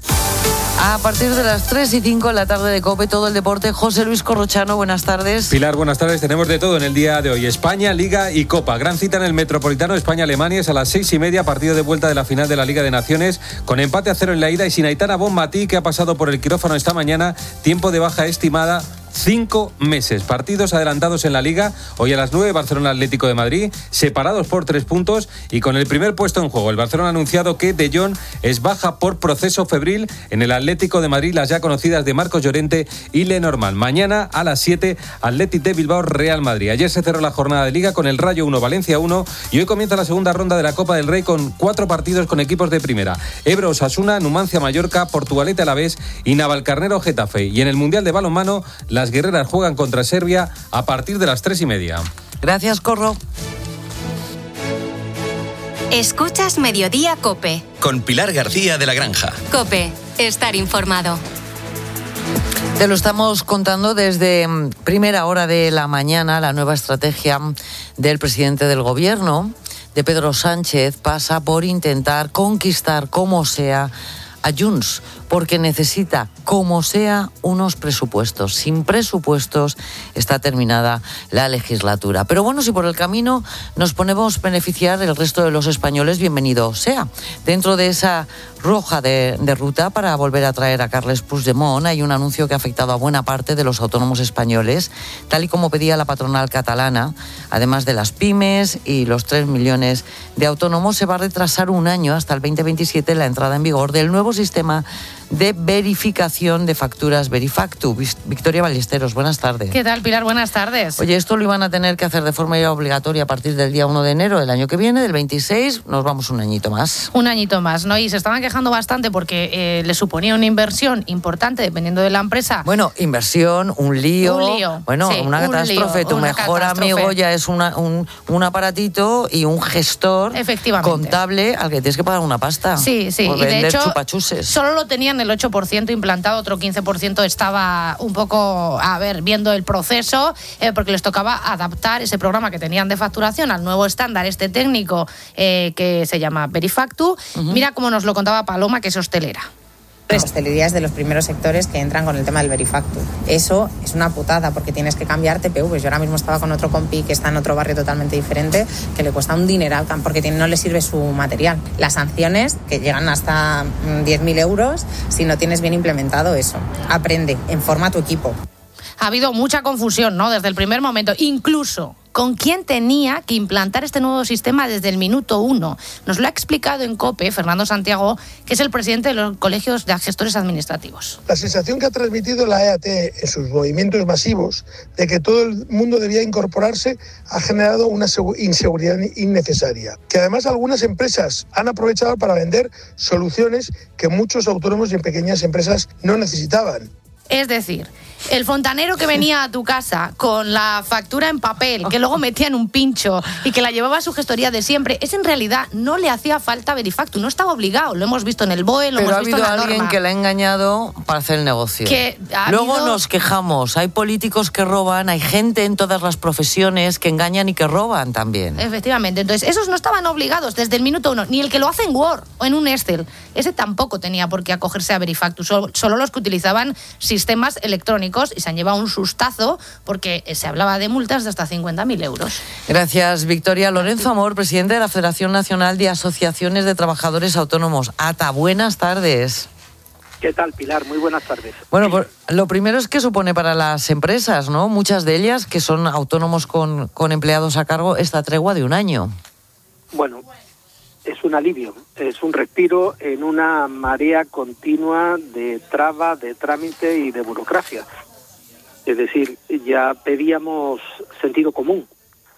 S1: A partir de las 3:05 en la tarde de COPE, todo el deporte. José Luis Corrochano, buenas tardes.
S10: Pilar, buenas tardes. Tenemos de todo en el día de hoy. España, Liga y Copa. Gran cita en el Metropolitano. España-Alemania es a las 6:30, partido de vuelta de la final de la Liga de Naciones, con empate a 0 en la ida y sin Aitana Bonmatí, que ha pasado por el quirófano esta mañana. Tiempo de baja estimada 5 meses. Partidos adelantados en la Liga. Hoy a las 9, Barcelona Atlético de Madrid, separados por 3 puntos y con el primer puesto en juego. El Barcelona ha anunciado que De Jong es baja por proceso febril. En el Atlético de Madrid, las ya conocidas de Marcos Llorente y Lenormand. Mañana a las 7, Athletic de Bilbao, Real Madrid. Ayer se cerró la jornada de Liga con el Rayo 1, Valencia 1, y hoy comienza la segunda ronda de la Copa del Rey con 4 partidos con equipos de primera. Ebro Osasuna, Numancia Mallorca, Portugalete Alavés y Navalcarnero Getafe. Y en el Mundial de Balonmano, las guerreras juegan contra Serbia a partir de las 3:30.
S1: Gracias, Corro.
S3: Escuchas Mediodía COPE.
S8: Con Pilar García de la Granja.
S3: COPE, estar informado.
S1: Te lo estamos contando desde primera hora de la mañana. La nueva estrategia del presidente del gobierno, de Pedro Sánchez, pasa por intentar conquistar como sea a Junts, porque necesita, como sea, unos presupuestos. Sin presupuestos está terminada la legislatura. Pero bueno, si por el camino nos ponemos a beneficiar el resto de los españoles, bienvenido sea. Dentro de esa roja de ruta para volver a traer a Carles Puigdemont, hay un anuncio que ha afectado a buena parte de los autónomos españoles, tal y como pedía la patronal catalana. Además de las pymes y los 3 millones de autónomos, se va a retrasar un año, hasta el 2027, la entrada en vigor del nuevo sistema de verificación de facturas Verifactu. Victoria Ballesteros, buenas tardes.
S18: ¿Qué tal, Pilar? Buenas tardes.
S1: Oye, esto lo iban a tener que hacer de forma ya obligatoria a partir del día 1 de enero del año que viene, del 26, nos vamos un añito más.
S18: Un añito más, ¿no? Y se estaban quejando bastante porque le suponía una inversión importante dependiendo de la empresa.
S1: Bueno, inversión, un lío. Bueno, sí, una catástrofe. Tu mejor amigo ya es un aparatito y un gestor contable al que tienes que pagar una pasta.
S18: Sí, sí.
S1: Por vender chupachuses.
S18: Solo lo tenían el 8% implantado, otro 15% estaba un poco, viendo el proceso, porque les tocaba adaptar ese programa que tenían de facturación al nuevo estándar, este técnico que se llama Verifactu. Mira cómo nos lo contaba Paloma, que es hostelera.
S19: La hostelería es de los primeros sectores que entran con el tema del Verifactu. Eso es una putada porque tienes que cambiar TPVs. Yo ahora mismo estaba con otro compi que está en otro barrio totalmente diferente, que le cuesta un dineral porque no le sirve su material. Las sanciones, que llegan hasta 10.000 euros si no tienes bien implementado eso. Aprende, informa a tu equipo.
S18: ha habido mucha confusión, ¿no? Desde el primer momento, incluso con quién tenía que implantar este nuevo sistema desde el minuto 1. Nos lo ha explicado en COPE Fernando Santiago, que es el presidente de los colegios de gestores administrativos.
S11: La sensación que ha transmitido la EAT en sus movimientos masivos de que todo el mundo debía incorporarse ha generado una inseguridad innecesaria, que además algunas empresas han aprovechado para vender soluciones que muchos autónomos y pequeñas empresas no necesitaban.
S18: Es decir, el fontanero que venía a tu casa con la factura en papel, que luego metía en un pincho y que la llevaba a su gestoría de siempre, ese en realidad no le hacía falta Verifactu, no estaba obligado. Lo hemos visto en el BOE, lo hemos visto en la norma.
S1: Pero ha habido alguien que le ha engañado para hacer el negocio. Luego nos quejamos, hay políticos que roban, hay gente en todas las profesiones que engañan y que roban también.
S18: Efectivamente, entonces esos no estaban obligados desde el minuto 1, ni el que lo hace en Word o en un Excel. Ese tampoco tenía por qué acogerse a Verifactu, solo los que utilizaban sistemas electrónicos, y se han llevado un sustazo porque se hablaba de multas de hasta 50.000 euros.
S1: Gracias, Victoria. Lorenzo Amor, presidente de la Federación Nacional de Asociaciones de Trabajadores Autónomos. ATA, buenas tardes.
S12: ¿Qué tal, Pilar? Muy buenas tardes.
S1: Bueno, pues, lo primero es que supone para las empresas, ¿no? Muchas de ellas que son autónomos con empleados a cargo, esta tregua de un año.
S12: Bueno, es un alivio, es un respiro en una marea continua de trabas, de trámite y de burocracia. Es decir, ya pedíamos sentido común.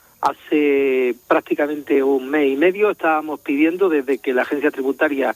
S12: Hace prácticamente un mes y medio estábamos pidiendo, desde que la agencia tributaria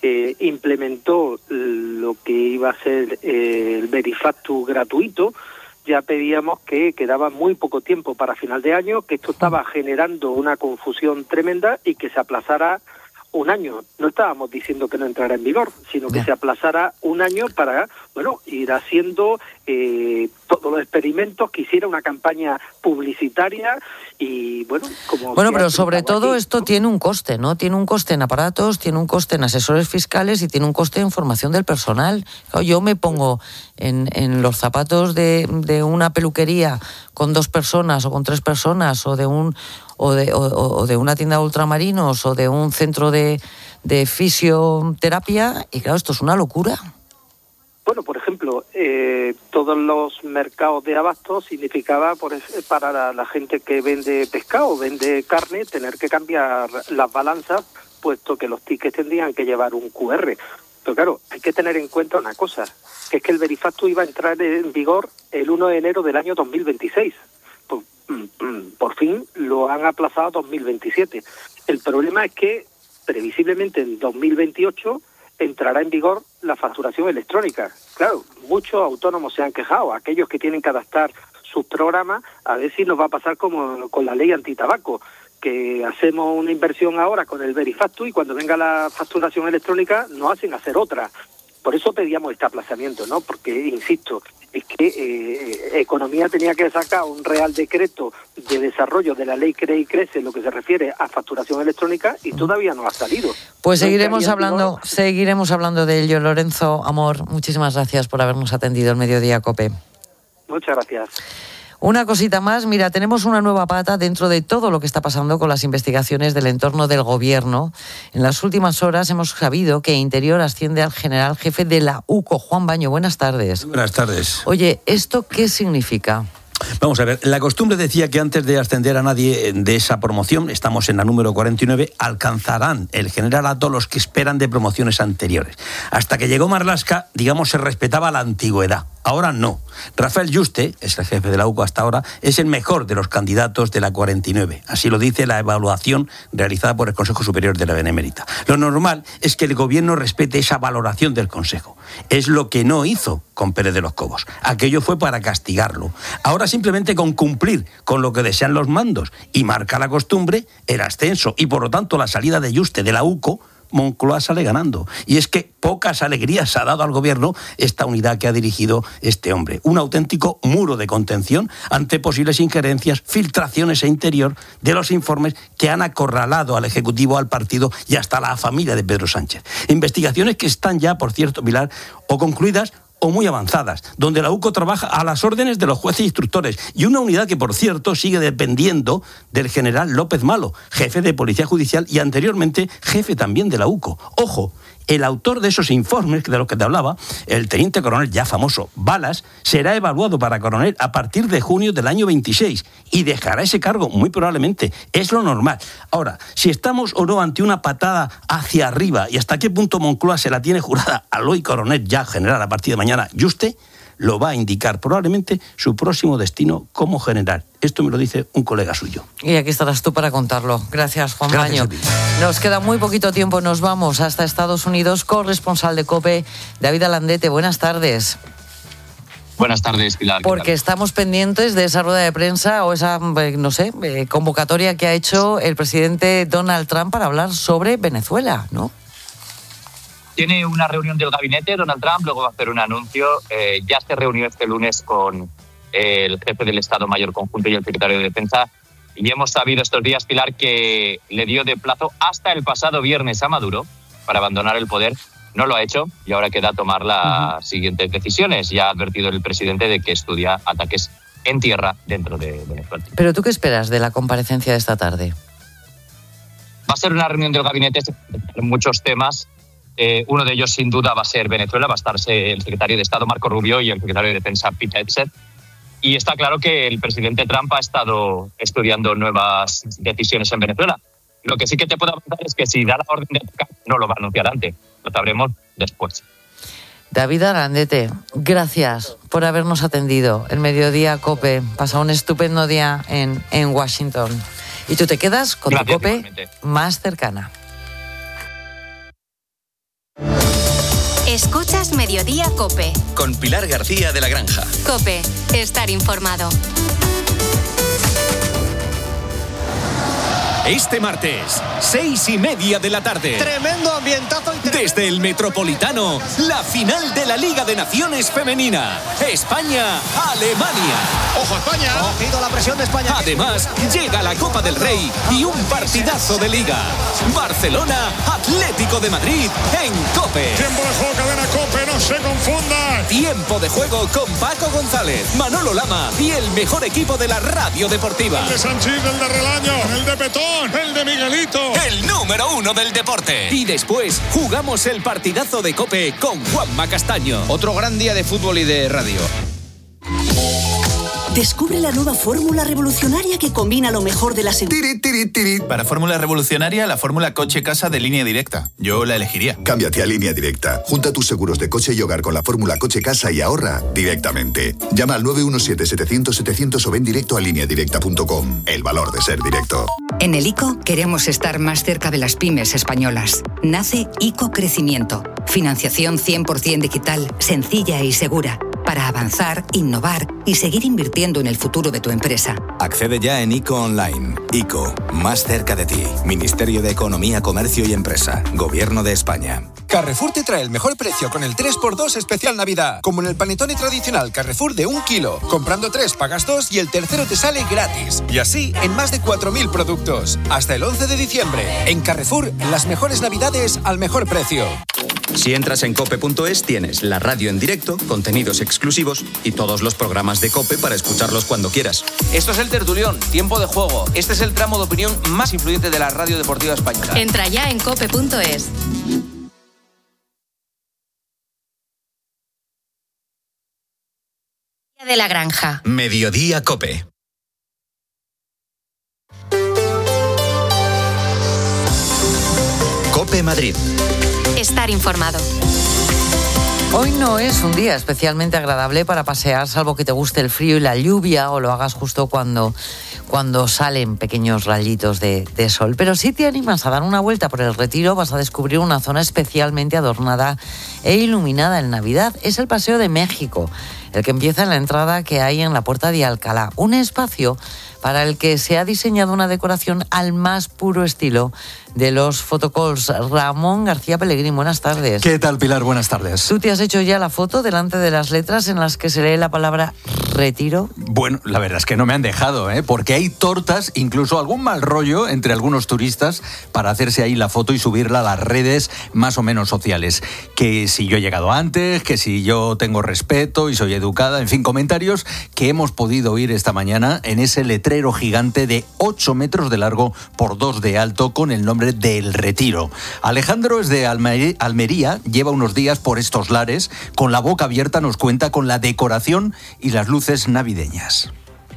S12: implementó lo que iba a ser el Verifactu gratuito, ya pedíamos que quedaba muy poco tiempo para final de año, que esto estaba generando una confusión tremenda y que se aplazara un año. No estábamos diciendo que no entrara en vigor, sino que se aplazara un año para, bueno, ir haciendo todos los experimentos, que hiciera una campaña publicitaria y, bueno, como...
S1: Bueno, pero sobre todo esto tiene un coste, ¿no? Tiene un coste en aparatos, tiene un coste en asesores fiscales y tiene un coste en formación del personal. Yo me pongo en los zapatos de una peluquería con 2 personas o con 3 personas o de una tienda de ultramarinos o de un centro de fisioterapia, y claro, esto es una locura.
S12: Bueno, por ejemplo, todos los mercados de abastos significaba para la gente que vende pescado, vende carne, tener que cambiar las balanzas, puesto que los tickets tendrían que llevar un QR. Pero claro, hay que tener en cuenta una cosa, que es que el Verifactu iba a entrar en vigor el 1 de enero del año 2026. Por fin lo han aplazado a 2027. El problema es que previsiblemente en 2028 entrará en vigor la facturación electrónica. Claro, muchos autónomos se han quejado, aquellos que tienen que adaptar sus programas, a ver si nos va a pasar como con la ley antitabaco, que hacemos una inversión ahora con el Verifactu y cuando venga la facturación electrónica nos hacen hacer otra. Por eso pedíamos este aplazamiento, ¿no? Porque, insisto, es que Economía tenía que sacar un real decreto de desarrollo de la ley CRE y CRECE en lo que se refiere a facturación electrónica y todavía no ha salido.
S1: Pues seguiremos hablando de ello. Lorenzo Amor, muchísimas gracias por habernos atendido el Mediodía COPE.
S12: Muchas gracias.
S1: Una cosita más, mira, tenemos una nueva pata dentro de todo lo que está pasando con las investigaciones del entorno del gobierno. En las últimas horas hemos sabido que Interior asciende al general jefe de la UCO. Juan Baño, buenas tardes.
S13: Buenas tardes.
S1: Oye, ¿esto qué significa?
S13: Vamos a ver, la costumbre decía que antes de ascender a nadie de esa promoción, estamos en la número 49, alcanzarán el general a todos los que esperan de promociones anteriores. Hasta que llegó Marlaska, digamos, se respetaba la antigüedad. Ahora no. Rafael Yuste, es el jefe de la UCO hasta ahora, es el mejor de los candidatos de la 49. Así lo dice la evaluación realizada por el Consejo Superior de la Benemérita. Lo normal es que el gobierno respete esa valoración del Consejo. Es lo que no hizo con Pérez de los Cobos. Aquello fue para castigarlo. Ahora simplemente con cumplir con lo que desean los mandos y marca la costumbre, el ascenso y por lo tanto la salida de Yuste de la UCO, Moncloa sale ganando. Y es que pocas alegrías ha dado al gobierno esta unidad que ha dirigido este hombre. Un auténtico muro de contención ante posibles injerencias, filtraciones e interior de los informes que han acorralado al Ejecutivo, al partido y hasta a la familia de Pedro Sánchez. Investigaciones que están ya, por cierto, Pilar, o concluidas o muy avanzadas, donde la UCO trabaja a las órdenes de los jueces e instructores, y una unidad que, por cierto, sigue dependiendo del general López Malo, jefe de Policía Judicial y anteriormente jefe también de la UCO. Ojo, el autor de esos informes de los que te hablaba, el teniente coronel ya famoso Balas, será evaluado para coronel a partir de junio del año 26 y dejará ese cargo muy probablemente. Es lo normal. Ahora, si estamos o no ante una patada hacia arriba y hasta qué punto Moncloa se la tiene jurada al hoy coronel ya general a partir de mañana, Yuste, lo va a indicar probablemente su próximo destino como general. Esto me lo dice un colega suyo.
S1: Y aquí estarás tú para contarlo. Gracias, Juan Baño. Nos queda muy poquito tiempo, nos vamos hasta Estados Unidos. Corresponsal de COPE, David Alandete, buenas tardes.
S14: Buenas tardes, Pilar.
S1: Porque estamos pendientes de esa rueda de prensa o esa, convocatoria que ha hecho el presidente Donald Trump para hablar sobre Venezuela, ¿no?
S14: Tiene una reunión del gabinete, Donald Trump, luego va a hacer un anuncio. Ya se reunió este lunes con el jefe del Estado Mayor Conjunto y el secretario de Defensa. Y hemos sabido estos días, Pilar, que le dio de plazo hasta el pasado viernes a Maduro para abandonar el poder. No lo ha hecho y ahora queda tomar las siguientes decisiones. Ya ha advertido el presidente de que estudia ataques en tierra dentro de Venezuela.
S1: ¿Pero tú qué esperas de la comparecencia de esta tarde?
S14: Va a ser una reunión del gabinete en muchos temas. Uno de ellos, sin duda, va a ser Venezuela. Va a estar el secretario de Estado, Marco Rubio, y el secretario de Defensa, Pete Hegseth. Y está claro que el presidente Trump ha estado estudiando nuevas decisiones en Venezuela. Lo que sí que te puedo avanzar es que si da la orden de atacar, no lo va a anunciar antes. Lo sabremos después.
S1: David Alandete, gracias por habernos atendido. El Mediodía COPE. Pasa un estupendo día en Washington. Y tú te quedas con tu COPE igualmente más cercana.
S3: Escuchas Mediodía COPE.
S8: Con Pilar García de la Granja.
S3: COPE, estar informado.
S15: Este martes, 6:30 de la tarde.
S16: Tremendo ambientazo.
S15: Desde el Metropolitano, la final de la Liga de Naciones Femenina. España-Alemania.
S16: ¡Ojo España! Cogido la presión de España.
S15: Además, llega la Copa del Rey y un partidazo de Liga. Barcelona-Atlético de Madrid en COPE.
S21: Tiempo de juego, cadena COPE, no se confunda.
S15: Tiempo de juego con Paco González, Manolo Lama y el mejor equipo de la radio deportiva.
S21: El de Sanchís, el de Relaño, el de Petón, el de Miguelito.
S15: El número 1 del deporte. Y después jugamos el partidazo de COPE con Juanma Castaño.
S16: Otro gran día de fútbol y de radio.
S22: Descubre la nueva fórmula revolucionaria que combina lo mejor de las...
S23: Para fórmula revolucionaria, la fórmula coche-casa de Línea Directa. Yo la elegiría.
S24: Cámbiate a Línea Directa. Junta tus seguros de coche y hogar con la fórmula coche-casa y ahorra directamente. Llama al 917-700-700 o ven directo a lineadirecta.com. El valor de ser directo.
S25: En el ICO queremos estar más cerca de las pymes españolas. Nace ICO Crecimiento. Financiación 100% digital, sencilla y segura. Para avanzar, innovar y seguir invirtiendo en el futuro de tu empresa.
S20: Accede ya en ICO Online. ICO, más cerca de ti. Ministerio de Economía, Comercio y Empresa. Gobierno de España.
S26: Carrefour te trae el mejor precio con el 3x2 especial Navidad. Como en el panetone tradicional Carrefour de 1 kilo. Comprando 3 pagas 2 y el tercero te sale gratis. Y así en más de 4.000 productos. Hasta el 11 de diciembre. En Carrefour, las mejores Navidades al mejor precio.
S8: Si entras en cope.es tienes la radio en directo, contenidos exclusivos y todos los programas de COPE para escucharlos cuando quieras.
S16: Esto es El Tertulión, Tiempo de Juego. Este es el tramo de opinión más influyente de la radio deportiva española.
S3: Entra ya en cope.es. De la Granja.
S8: Mediodía COPE. COPE Madrid.
S3: Estar informado.
S1: Hoy no es un día especialmente agradable para pasear, salvo que te guste el frío y la lluvia o lo hagas justo cuando salen pequeños rayitos de sol. Pero si te animas a dar una vuelta por el Retiro, vas a descubrir una zona especialmente adornada e iluminada en Navidad. Es el Paseo de México, el que empieza en la entrada que hay en la Puerta de Alcalá. Un espacio para el que se ha diseñado una decoración al más puro estilo de los photocalls. Ramón García Pellegrín, buenas tardes.
S2: ¿Qué tal, Pilar? Buenas tardes.
S1: ¿Tú te has hecho ya la foto delante de las letras en las que se lee la palabra retiro?
S2: Bueno, la verdad es que no me han dejado, porque hay tortas, incluso algún mal rollo entre algunos turistas para hacerse ahí la foto y subirla a las redes más o menos sociales. Que si yo he llegado antes, que si yo tengo respeto y soy educada, en fin, comentarios que hemos podido oír esta mañana en ese letrero gigante de 8 metros de largo por 2 de alto con el nombre del Retiro. Alejandro es de Almería, lleva unos días por estos lares, con la boca abierta nos cuenta con la decoración y las luces navideñas.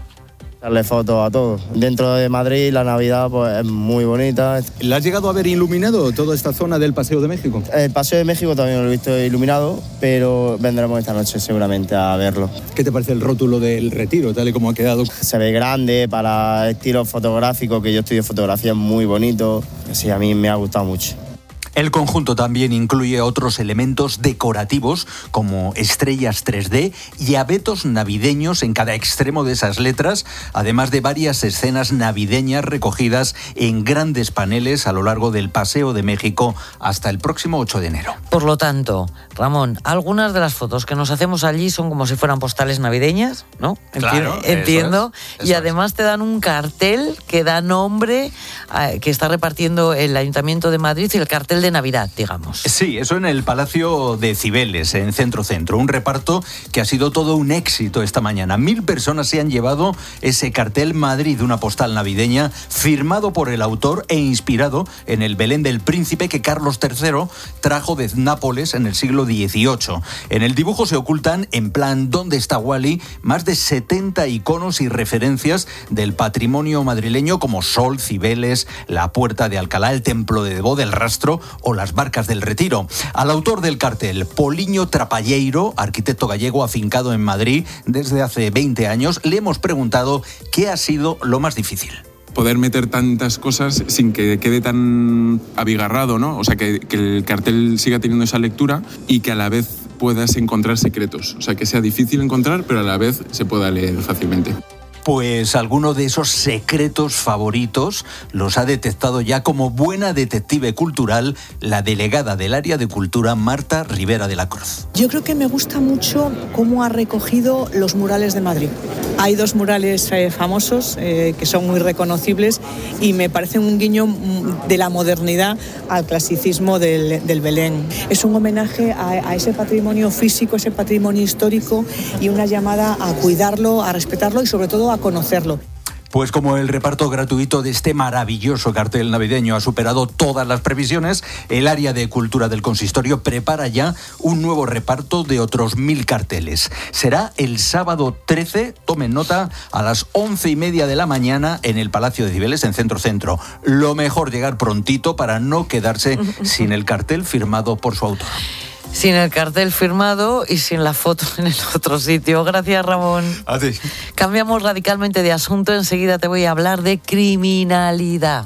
S4: Darle fotos a todos. Dentro de Madrid la Navidad pues es muy bonita.
S2: ¿La has llegado a ver iluminado toda esta zona del Paseo de México?
S4: El Paseo de México también lo he visto iluminado, pero vendremos esta noche seguramente a verlo.
S2: ¿Qué te parece el rótulo del Retiro, tal y como ha quedado?
S4: Se ve grande para estilo fotográfico, que yo estudio fotografía, es muy bonito. Sí, a mí me ha gustado mucho.
S2: El conjunto también incluye otros elementos decorativos como estrellas 3D y abetos navideños en cada extremo de esas letras, además de varias escenas navideñas recogidas en grandes paneles a lo largo del Paseo de México hasta el próximo 8 de enero.
S1: Por lo tanto, Ramón, algunas de las fotos que nos hacemos allí son como si fueran postales navideñas, ¿no?
S2: Claro,
S1: entiendo.
S2: Eso
S1: y además te dan un cartel que da nombre, que está repartiendo el Ayuntamiento de Madrid, y el cartel de Navidad, digamos.
S2: Sí, eso en el Palacio de Cibeles, en Centro. Un reparto que ha sido todo un éxito esta mañana. 1000 personas se han llevado ese cartel Madrid, una postal navideña, firmado por el autor e inspirado en el Belén del Príncipe que Carlos III trajo de Nápoles en el siglo XVIII. En el dibujo se ocultan, en plan ¿dónde está Wally?, más de 70 iconos y referencias del patrimonio madrileño como Sol, Cibeles, la Puerta de Alcalá, el Templo de Debo, del Rastro o las Barcas del Retiro. Al autor del cartel, Poliño Trapalleiro, arquitecto gallego afincado en Madrid desde hace 20 años, le hemos preguntado qué ha sido lo más difícil.
S5: Poder meter tantas cosas sin que quede tan abigarrado, ¿no? O sea, que el cartel siga teniendo esa lectura y que a la vez puedas encontrar secretos. O sea, que sea difícil encontrar, pero a la vez se pueda leer fácilmente.
S2: Pues alguno de esos secretos favoritos los ha detectado ya como buena detective cultural la delegada del área de cultura, Marta Rivera de la Cruz.
S6: Yo creo que me gusta mucho cómo ha recogido los murales de Madrid. Hay 2 murales famosos que son muy reconocibles y me parece un guiño de la modernidad al clasicismo del Belén. Es un homenaje a ese patrimonio físico, ese patrimonio histórico y una llamada a cuidarlo, a respetarlo y sobre todo a conocerlo.
S2: Pues como el reparto gratuito de este maravilloso cartel navideño ha superado todas las previsiones, el área de cultura del consistorio prepara ya un nuevo reparto de otros 1000 carteles. Será el sábado 13, tomen nota, a las 11:30 de la mañana en el Palacio de Cibeles, en Centro. Lo mejor llegar prontito para no quedarse sin el cartel firmado por su autor.
S1: Sin el cartel firmado y sin la foto en el otro sitio. Gracias, Ramón.
S2: A ti.
S1: Cambiamos radicalmente de asunto. Enseguida te voy a hablar de criminalidad.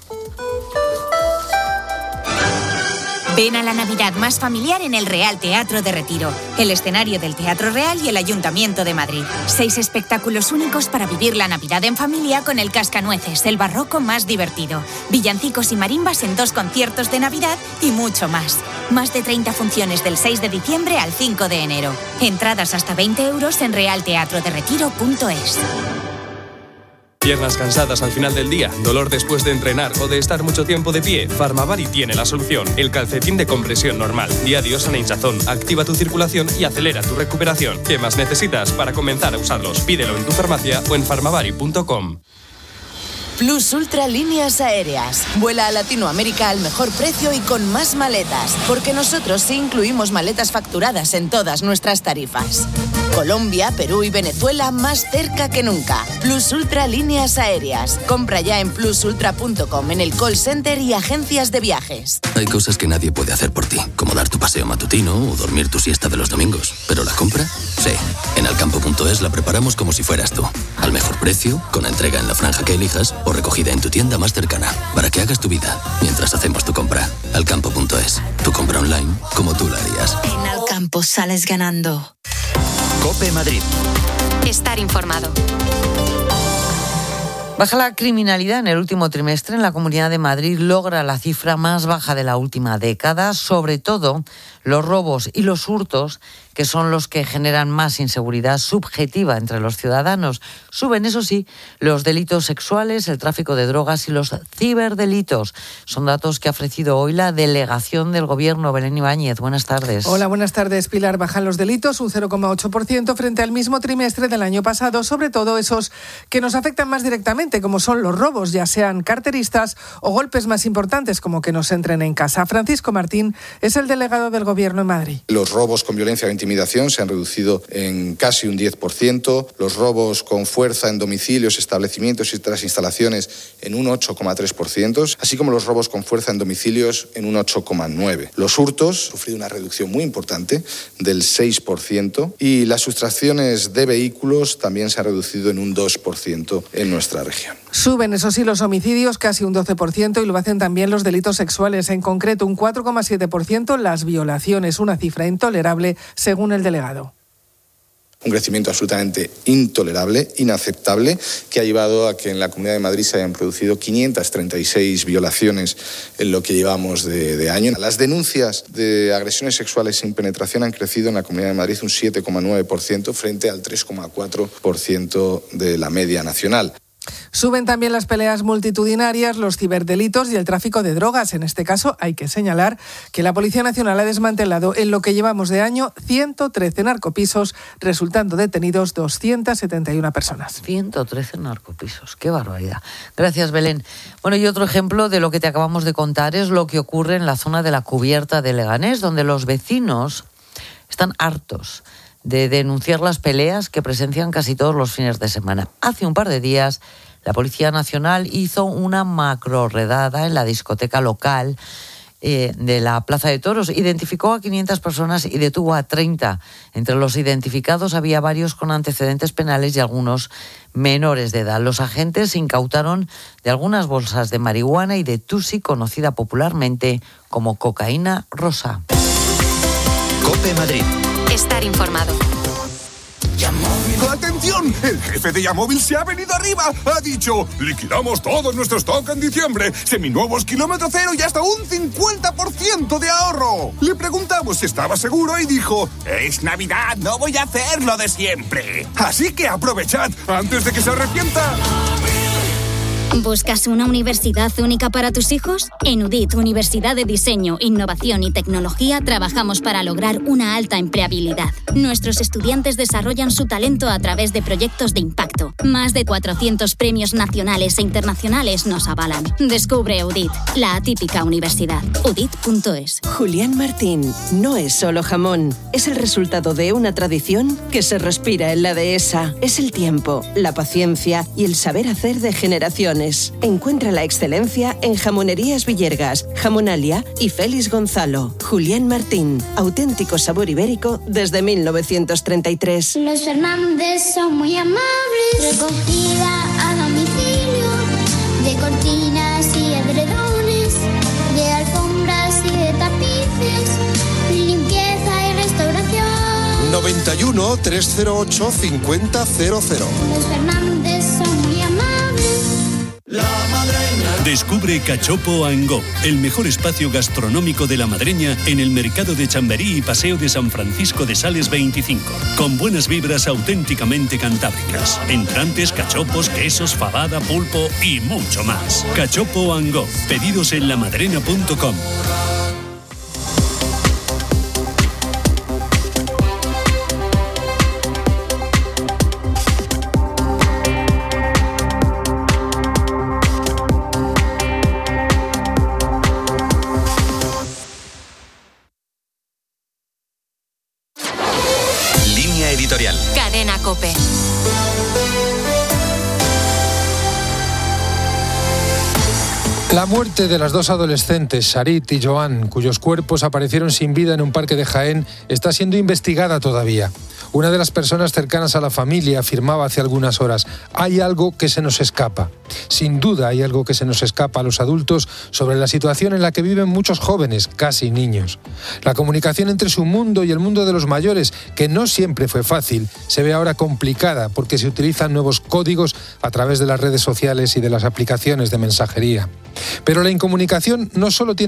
S7: Ven a la Navidad más familiar en el Real Teatro de Retiro, el escenario del Teatro Real y el Ayuntamiento de Madrid. 6 espectáculos únicos para vivir la Navidad en familia con el Cascanueces, el barroco más divertido, villancicos y marimbas en 2 conciertos de Navidad y mucho más. Más de 30 funciones del 6 de diciembre al 5 de enero. Entradas hasta 20 € en realteatroderetiro.es.
S17: Piernas cansadas al final del día, dolor después de entrenar o de estar mucho tiempo de pie. Farmavari tiene la solución. El calcetín de compresión normal. Diario sana hinchazón, activa tu circulación y acelera tu recuperación. ¿Qué más necesitas para comenzar a usarlos? Pídelo en tu farmacia o en farmavari.com.
S27: Plus Ultra Líneas Aéreas. Vuela a Latinoamérica al mejor precio y con más maletas, porque nosotros sí incluimos maletas facturadas en todas nuestras tarifas. Colombia, Perú y Venezuela más cerca que nunca. Plus Ultra Líneas Aéreas. Compra ya en plusultra.com, en el call center y agencias de viajes.
S28: Hay cosas que nadie puede hacer por ti, como dar tu paseo matutino o dormir tu siesta de los domingos. ¿Pero la compra? Sí. En alcampo.es la preparamos como si fueras tú. Al mejor precio, con entrega en la franja que elijas o recogida en tu tienda más cercana, para que hagas tu vida mientras hacemos tu compra. Alcampo.es. Tu compra online como tú la harías.
S17: En Alcampo sales ganando.
S20: COPE Madrid.
S3: Estar informado.
S1: Baja la criminalidad en el último trimestre. En la Comunidad de Madrid logra la cifra más baja de la última década, sobre todo los robos y los hurtos, que son los que generan más inseguridad subjetiva entre los ciudadanos. Suben, eso sí, los delitos sexuales, el tráfico de drogas y los ciberdelitos. Son datos que ha ofrecido hoy la delegación del Gobierno. Belén Ibáñez, buenas tardes.
S9: Hola, buenas tardes, Pilar. Bajan los delitos un 0,8% frente al mismo trimestre del año pasado, sobre todo esos que nos afectan más directamente, como son los robos, ya sean carteristas o golpes más importantes, como que nos entren en casa. Francisco Martín es el delegado del Gobierno en Madrid.
S10: Los robos con violencia o intimidación se han reducido en casi un 10%, los robos con fuerza en domicilios, establecimientos y otras instalaciones en un 8,3%, así como los robos con fuerza en domicilios en un 8,9%. Los hurtos han sufrido una reducción muy importante del 6% y las sustracciones de vehículos también se han reducido en un 2% en nuestra región.
S9: Suben, eso sí, los homicidios casi un 12% y lo hacen también los delitos sexuales, en concreto un 4,7% las violaciones, una cifra intolerable según el delegado.
S10: Un crecimiento absolutamente intolerable, inaceptable, que ha llevado a que en la Comunidad de Madrid se hayan producido 536 violaciones en lo que llevamos de año. Las denuncias de agresiones sexuales sin penetración han crecido en la Comunidad de Madrid un 7,9% frente al 3,4% de la media nacional.
S9: Suben también las peleas multitudinarias, los ciberdelitos y el tráfico de drogas. En este caso hay que señalar que la Policía Nacional ha desmantelado en lo que llevamos de año 113 narcopisos, resultando detenidos 271 personas.
S1: 113 narcopisos, qué barbaridad. Gracias, Belén. Bueno, y otro ejemplo de lo que te acabamos de contar es lo que ocurre en la zona de la Cubierta de Leganés, donde los vecinos están hartos de denunciar las peleas que presencian casi todos los fines de semana. Hace un par de días, la Policía Nacional hizo una macrorredada en la discoteca local de la Plaza de Toros. Identificó a 500 personas y detuvo a 30. Entre los identificados había varios con antecedentes penales y algunos menores de edad. Los agentes incautaron de algunas bolsas de marihuana y de tusi, conocida popularmente como cocaína rosa.
S8: COPE Madrid.
S3: Estar informado.
S21: ¡Atención! El jefe de Yamóvil se ha venido arriba. Ha dicho, liquidamos todo nuestro stock en diciembre. Seminuevos kilómetro cero y hasta un 50% de ahorro. Le preguntamos si estaba seguro y dijo, es Navidad, no voy a hacer lo de siempre. Así que aprovechad antes de que se arrepienta.
S11: ¿Buscas una universidad única para tus hijos? En UDIT, Universidad de Diseño, Innovación y Tecnología, trabajamos para lograr una alta empleabilidad. Nuestros estudiantes desarrollan su talento a través de proyectos de impacto. Más de 400 premios nacionales e internacionales nos avalan. Descubre UDIT, la atípica universidad. UDIT.es.
S12: Julián Martín no es solo jamón. Es el resultado de una tradición que se respira en la dehesa. Es el tiempo, la paciencia y el saber hacer de generaciones. Encuentra la excelencia en Jamonerías Villergas, Jamonalia y Félix Gonzalo. Julián Martín, auténtico sabor ibérico desde 1933.
S13: Los Fernández son muy amables. Recogida a domicilio de cortinas y edredones, de alfombras y de tapices, limpieza y restauración.
S21: 91 308 5000.
S13: Los Fernández son muy amables.
S14: Descubre Cachopo & Go, el mejor espacio gastronómico de La Madreña en el Mercado de Chamberí y Paseo de San Francisco de Sales 25, con buenas vibras auténticamente cantábricas, entrantes, cachopos, quesos, fabada, pulpo y mucho más. Cachopo & Go, pedidos en lamadrena.com.
S3: Cadena COPE.
S15: La muerte de las dos adolescentes, Sarit y Joan, cuyos cuerpos aparecieron sin vida en un parque de Jaén, está siendo investigada todavía. Una de las personas cercanas a la familia afirmaba hace algunas horas: hay algo que se nos escapa. Sin duda hay algo que se nos escapa a los adultos sobre la situación en la que viven muchos jóvenes, casi niños. La comunicación entre su mundo y el mundo de los mayores, que no siempre fue fácil, se ve ahora complicada porque se utilizan nuevos códigos a través de las redes sociales y de las aplicaciones de mensajería. Pero la incomunicación no solo tiene